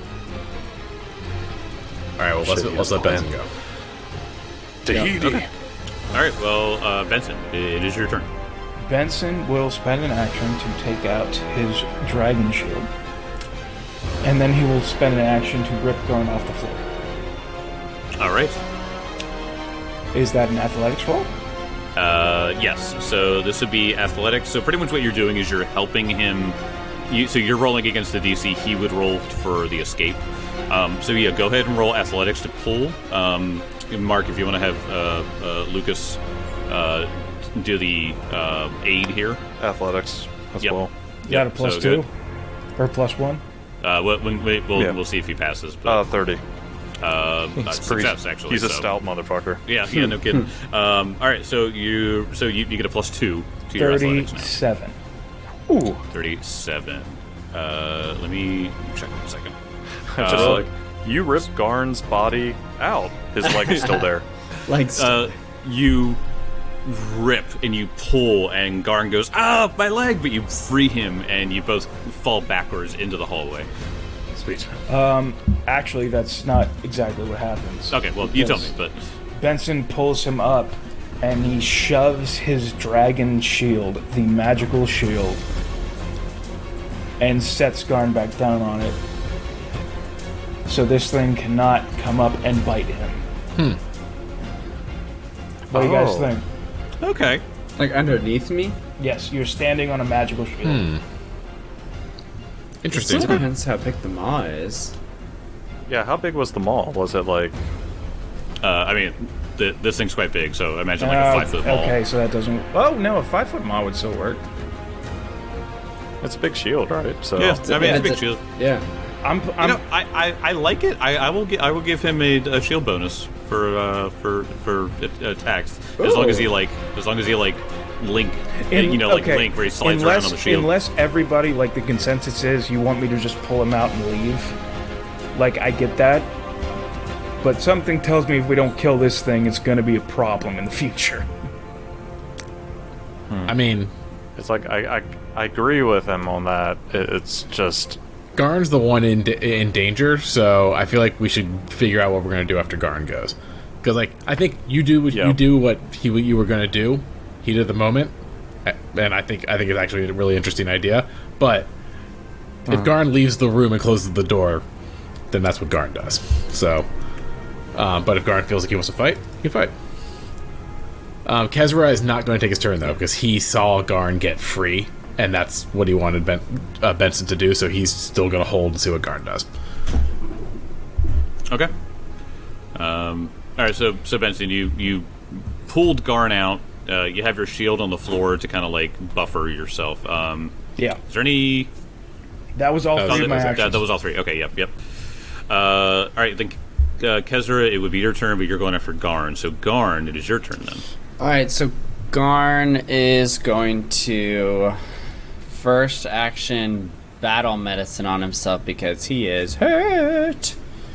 All right. Well, let's
Shit,
let's
yeah,
let Benson
plan.
go.
Tahiti.
Okay. All right. Well, uh, Benson, it is your turn.
Benson will spend an action to take out his dragon shield, and then he will spend an action to rip Garn off the floor.
All right.
Is that an athletics roll?
Uh, yes. So this would be athletics. So pretty much what you're doing is you're helping him. You, so you're rolling against the D C. He would roll for the escape. Um, so yeah, go ahead and roll athletics to pull. Um, Mark, if you want to have uh, uh, Lucas uh, do the uh, aid here.
Athletics as
Yep.
well.
You got a plus
so
two
good.
or plus one?
Uh, well, when, we, we'll,
Yeah.
we'll see if he passes. But,
Uh, thirty.
uh,
He's
uh,
pretty-
success actually.
He's a
so-
stout motherfucker.
Yeah, yeah, no kidding. um, all right, so you so you, you get a plus two to your athletics now.
Thirty-seven.
Ooh.
Thirty-seven. Uh, let me check one second.
Just
Uh,
like you ripped Garn's body out. His leg is still there.
Like,
Uh, you rip and you pull, and Garn goes, "Ah, my leg!" But you free him, and you both fall backwards into the hallway.
Sweet.
Um, actually, that's not exactly what happens.
Okay, well, you tell me,
Because
but
Benson pulls him up, and he shoves his dragon shield, the magical shield, and sets Garn back down on it. So this thing cannot come up and bite him.
Hmm.
What do you guys
Oh.
think?
okay.
like underneath me?
Yes, you're standing on a magical shield.
Hmm.
It
Interesting.
still depends how big the maw is.
Yeah, how big was the mall? Was it like
Uh, I mean, th- this thing's quite big, so I imagine like
Uh,
a five foot ball.
Okay, so that doesn't. Oh no, a five foot maw would still work.
it's a big shield, right? So
Yeah, I mean,
yeah,
it's a big
it's a-
shield.
Yeah.
I'm.
You
I'm
know, I, I, I like it. I, I will gi- I will give him a, a shield bonus for uh, for for a- attacks as long as he
Ooh.
like as long as he like Link,
In-
you know, like
okay,
Link where he slides
unless,
around on the shield.
Unless everybody, like the consensus is, you want me to just pull him out and leave. Like I get that, but something tells me if we don't kill this thing, it's going to be a problem in the future.
I mean,
it's like I, I I agree with him on that. It, it's just
Garn's the one in in danger, so I feel like we should figure out what we're gonna do after Garn goes. Because like I think you do what
Yeah.
you do what he what you were gonna do, heat of the moment, and I think I think it's actually a really interesting idea. But if Garn leaves the room and closes the door, then that's what Garn does. So, um, but if Garn feels like he wants to fight, he can fight. Um, Kezra is not going to take his turn though, because he saw Garn get free, and that's what he wanted ben- uh, Benson to do. So he's still going to hold and see what Garn does.
Okay. Um, all right, so so Benson, you you pulled Garn out. Uh, you have your shield on the floor to kind of like buffer yourself. Um,
Yeah,
is there any?
that was all
Oh,
three
that,
of my
that-
actions.
that was all three. Okay, yep, yep. Uh, all right, then uh, Kezra, it would be your turn, but you're going after Garn. So Garn, it is your turn then.
Alright, so Garn is going to first action battle medicine on himself because he is hurt.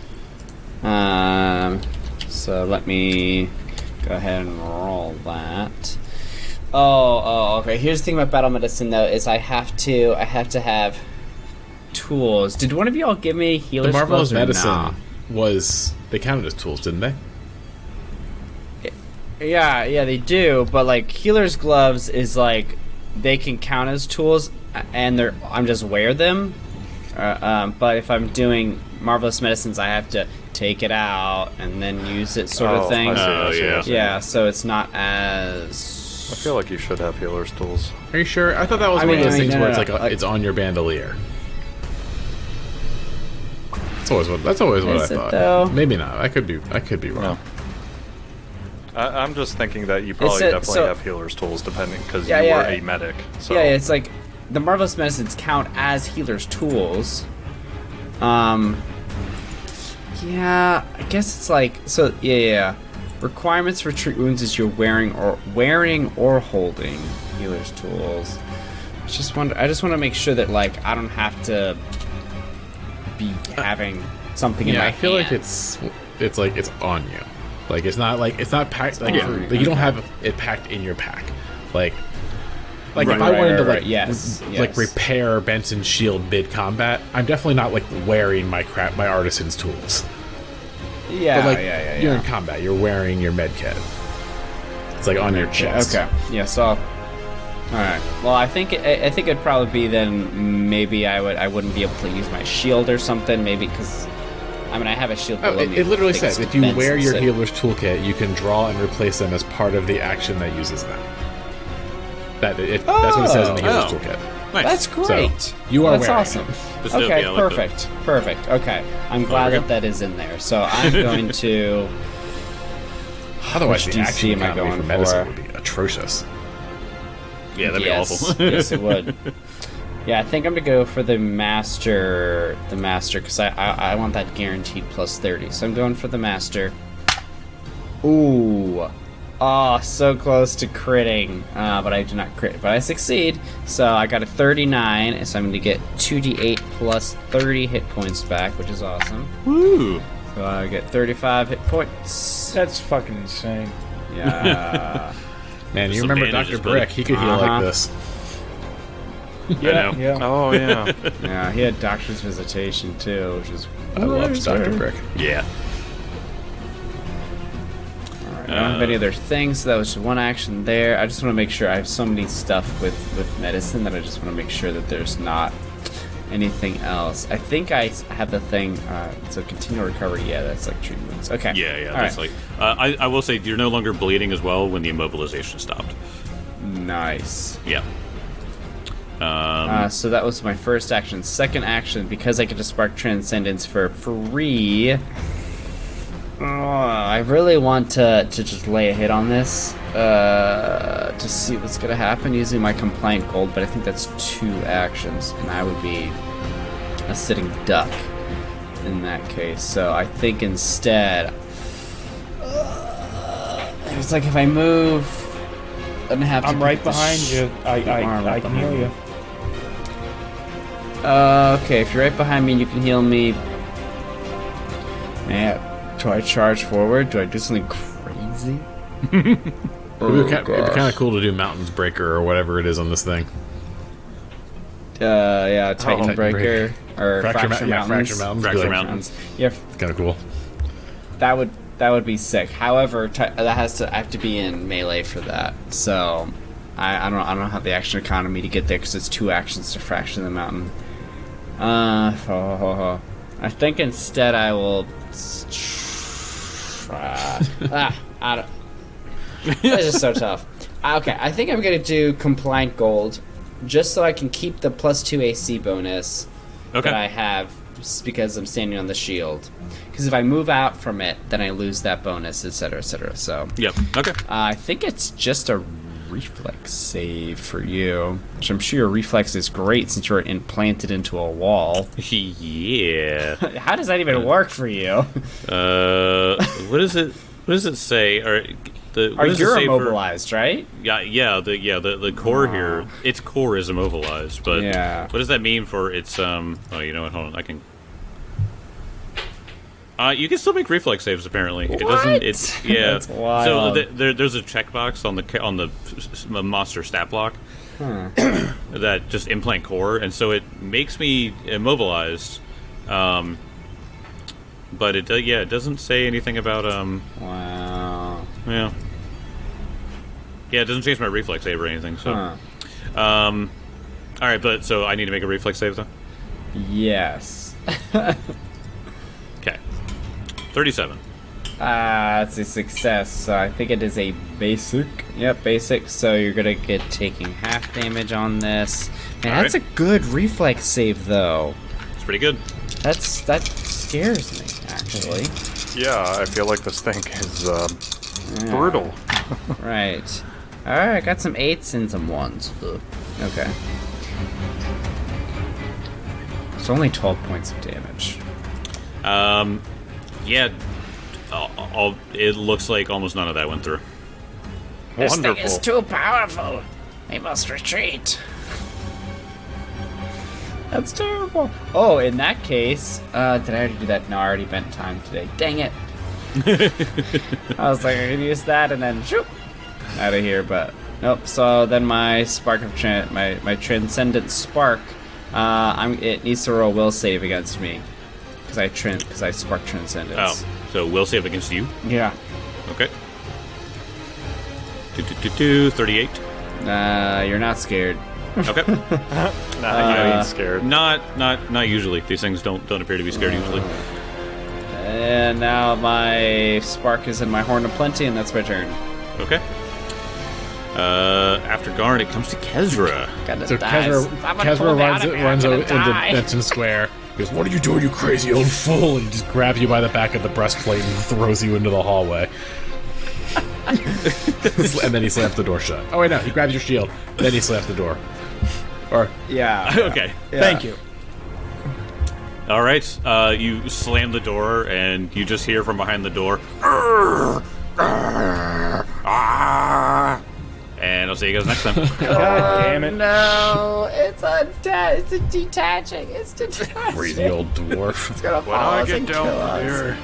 Um, so let me go ahead and roll that. Oh, oh, okay. Here's the thing about battle medicine though, is I have to, I have to have tools. Did one of y'all give me
The
healer's
marvelous
gloves or
medicine
nah?
was they counted as tools, didn't they?
Yeah, yeah, they do. But like healer's gloves is like they can count as tools, and they're I'm just wear them. Uh, um, but if I'm doing marvelous medicines, I have to take it out and then use it, sort
Oh,
of thing.
I see, I
Oh,
see, I
yeah.
see.
Yeah, so it's not as.
I feel like you should have healer's tools.
Are you sure? I thought that was
I
one
mean-
of those
I mean,
things
no,
where
no,
it's
no,
like a,
like-
it's on your bandolier. That's always what. That's always what
Is
I
it,
thought.
though?
Maybe not. I could be. I could be wrong.
I, I'm just thinking that you probably
it-
definitely
so-
have healer's tools, depending because
Yeah,
you
yeah.
were a medic. So
Yeah, it's like the marvelous medicines count as healer's tools. Um. Yeah, I guess it's like so. Yeah, yeah. Requirements for treat wounds is you're wearing or wearing or holding healer's tools. I just wonder. I just want to make sure that like I don't have to be having something in
Yeah,
my
I feel
hand.
like it's it's like it's on you. Like it's not like it's not packed. Like,
on
like
me,
you don't
okay.
have it packed in your pack. Like like
Right,
if I
right,
wanted
right,
to like
right, yes,
r-
yes.
like repair Benson's shield mid combat, I'm definitely not like wearing my crap my artisan's tools.
yeah,
But like
yeah, yeah,
you're
yeah.
in combat, you're wearing your med kit. It's like on your chest.
Okay. Yeah. So. All right. Well, I think I, I think it'd probably be then maybe I would I wouldn't be able to use my shield or something. Maybe because I mean I have a shield.
Oh,
below
it,
me
it literally
with
says
big
if you
defense
wear
and
your
so-
healer's toolkit, you can draw and replace them as part of the action that uses them. That it, that's what it says in the healer's
Oh.
toolkit.
Nice.
That's great.
So, you are
That's
wearing
awesome.
Good stuff,
Okay,
yeah, I like that.
perfect, perfect. Okay, I'm glad
we
that that is in there. So I'm going to.
Otherwise,
Which
the
D C
action
am I
economy
going
for medicine
for?
would be atrocious.
Yeah, that'd
yes,
be awful.
yes, it would. Yeah, I think I'm gonna go for the master, the master, because I, I I want that guaranteed plus thirty. So I'm going for the master. Ooh, oh, so close to critting, uh, but I do not crit, but I succeed. So I got a thirty-nine, so I'm gonna get two d eight plus thirty hit points back, which is awesome.
Woo!
So I get thirty-five hit points.
That's fucking insane.
Yeah.
Man, you
Some
remember
bandages,
Doctor
buddy.
Brick? He could heal
Uh-huh.
like this.
Yeah,
know.
yeah.
Oh yeah.
Yeah, he had doctor's visitation too, which is
I love Doctor Brick.
Yeah.
Alright, I don't have any other things, so that was one action there. I just want to make sure I have so many stuff with, with medicine that I just want to make sure that there's not anything else. I think I s- have the thing, uh, so continual recovery, yeah, that's like treatments. Okay.
Yeah, yeah.
All
That's
right.
like. Uh, I, I will say you're no longer bleeding as well when the immobilization stopped.
Nice.
Yeah. Um,
Uh, so that was my first action. Second action, because I get to spark transcendence for free. Uh, I really want to to just lay a hit on this uh, to see what's gonna happen using my compliant gold, but I think that's two actions, and I would be a sitting duck in that case. So I think instead, uh, it's like if I move, I'm gonna have to.
I'm right
beat the
behind
sh-
you. I,
You are
I,
right
I can heal
behind
you.
Uh, okay, if you're right behind me and you can heal me. Man, do I charge forward? Do I do something crazy?
It would be
Oh,
kind
gosh.
of cool to do Mountains Breaker or whatever it is on this thing.
Uh, yeah, Titan
Titan
Breaker or
Fracture
Fracture,
Mou- yeah,
Mountains.
Fracture Mountains.
Fracture
Like,
Mountains.
Yeah,
It's kind of cool.
that would that would be sick. However, ti that has to I have to be in melee for that. So I, I don't I don't have the action economy to get there because it's two actions to fracture the mountain. Uh, ho, ho, ho. I think instead I will. Uh, ah, I don't. This is so tough. Okay, I think I'm gonna do compliant gold, just so I can keep the plus two A C bonus
okay.
that I have s- because I'm standing on the shield. Because if I move out from it, then I lose that bonus, et cetera, et cetera. So
Yep. Okay.
uh, I think it's just a reflex save for you, which I'm sure your reflex is great since you're implanted into a wall.
Yeah.
How does that even work for you?
Uh, what does it? What does it say? Or the what
Are
does it
you
say for-
immobilized, right?
Yeah, yeah, the yeah the the core here. Its core is immobilized, but
Yeah.
what does that mean for its um? Oh, you know what? Hold on, I can. Uh, you can still make reflex saves. Apparently, it doesn't.
What?
It's yeah.
That's
So
wild.
th- there, there's a checkbox on the ca- on the s- s- monster stat block that just implant core, and so it makes me immobilized. Um, but it do- yeah, it doesn't say anything about um.
Wow.
Yeah. Yeah, it doesn't change my reflex save or anything. So,
Huh.
um, all right, but so I need to make a reflex save though.
Yes.
Okay, thirty-seven.
Ah, that's a success. So I think it is a basic. Yep, basic. So you're gonna get taking half damage on this. Man,
All
that's
right.
a good reflex save, though.
It's pretty good.
That's that scares me, actually.
Yeah, I feel like this thing is uh,
Yeah.
brutal.
Right. All right, I got some eights and some ones. Ugh. Okay. It's only twelve points of damage.
Um, yeah. I'll, I'll, it looks like almost none of that went through.
This
Wonderful.
thing is too powerful. We must retreat.
That's terrible. Oh, in that case, uh, did I already do that? No, I already bent time today. Dang it. I was like, I could use that and then shoot out of here, but nope. So then my spark of tra- my my transcendent spark, uh, I'm it needs to roll will save against me because I tran because I spark transcendence.
Oh, so will save against you?
Yeah.
Okay. Do, do, do, do, thirty-eight.
Uh, you're not scared.
Okay.
Nah,
Uh,
you ain't scared.
Not not not usually. These things don't don't appear to be scared usually.
And now my spark is in my horn of plenty, and that's my turn.
Okay. Uh, after Garn, it comes to Kezra.
Gotta
So
die.
Kezra,
I'm gonna pull
Kezra
me
runs,
out of here,
runs
I'm
over
gonna
into
die.
Benson Square. He goes, "What are you doing, you crazy old fool?" And just grabs you by the back of the breastplate and throws you into the hallway. And then he slams the door shut. Oh wait, no, he grabs your shield. Then he slams the door. Or
Yeah.
Okay.
Thank you.
All right. Uh, you slam the door, and you just hear from behind the door. "Arr! Arr! Ah!" And I'll see you guys next time.
God damn it.
No, it's a de- it's a detaching. It's detaching.
crazy old dwarf.
It's gonna
When
follow
I
us
get
and
down
kill
from
us.
here.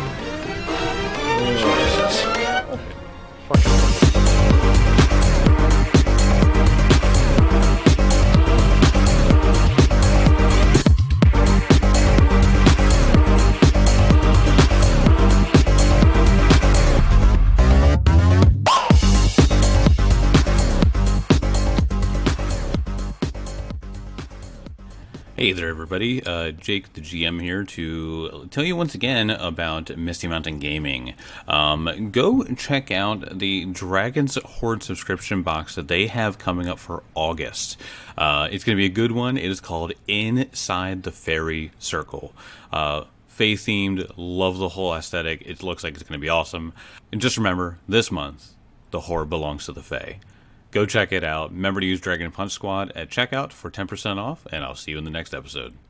Hey there, everybody. Uh, Jake, the G M here, to tell you once again about Misty Mountain Gaming. Um, go check out the Dragon's Horde subscription box that they have coming up for August. Uh, it's going to be a good one. It is called Inside the Fairy Circle. Uh, Fae-themed, love the whole aesthetic. It looks like it's going to be awesome. And just remember, this month, the Horde belongs to the Fae. Go check it out. Remember to use Dragon Punch Squad at checkout for ten percent off, and I'll see you in the next episode.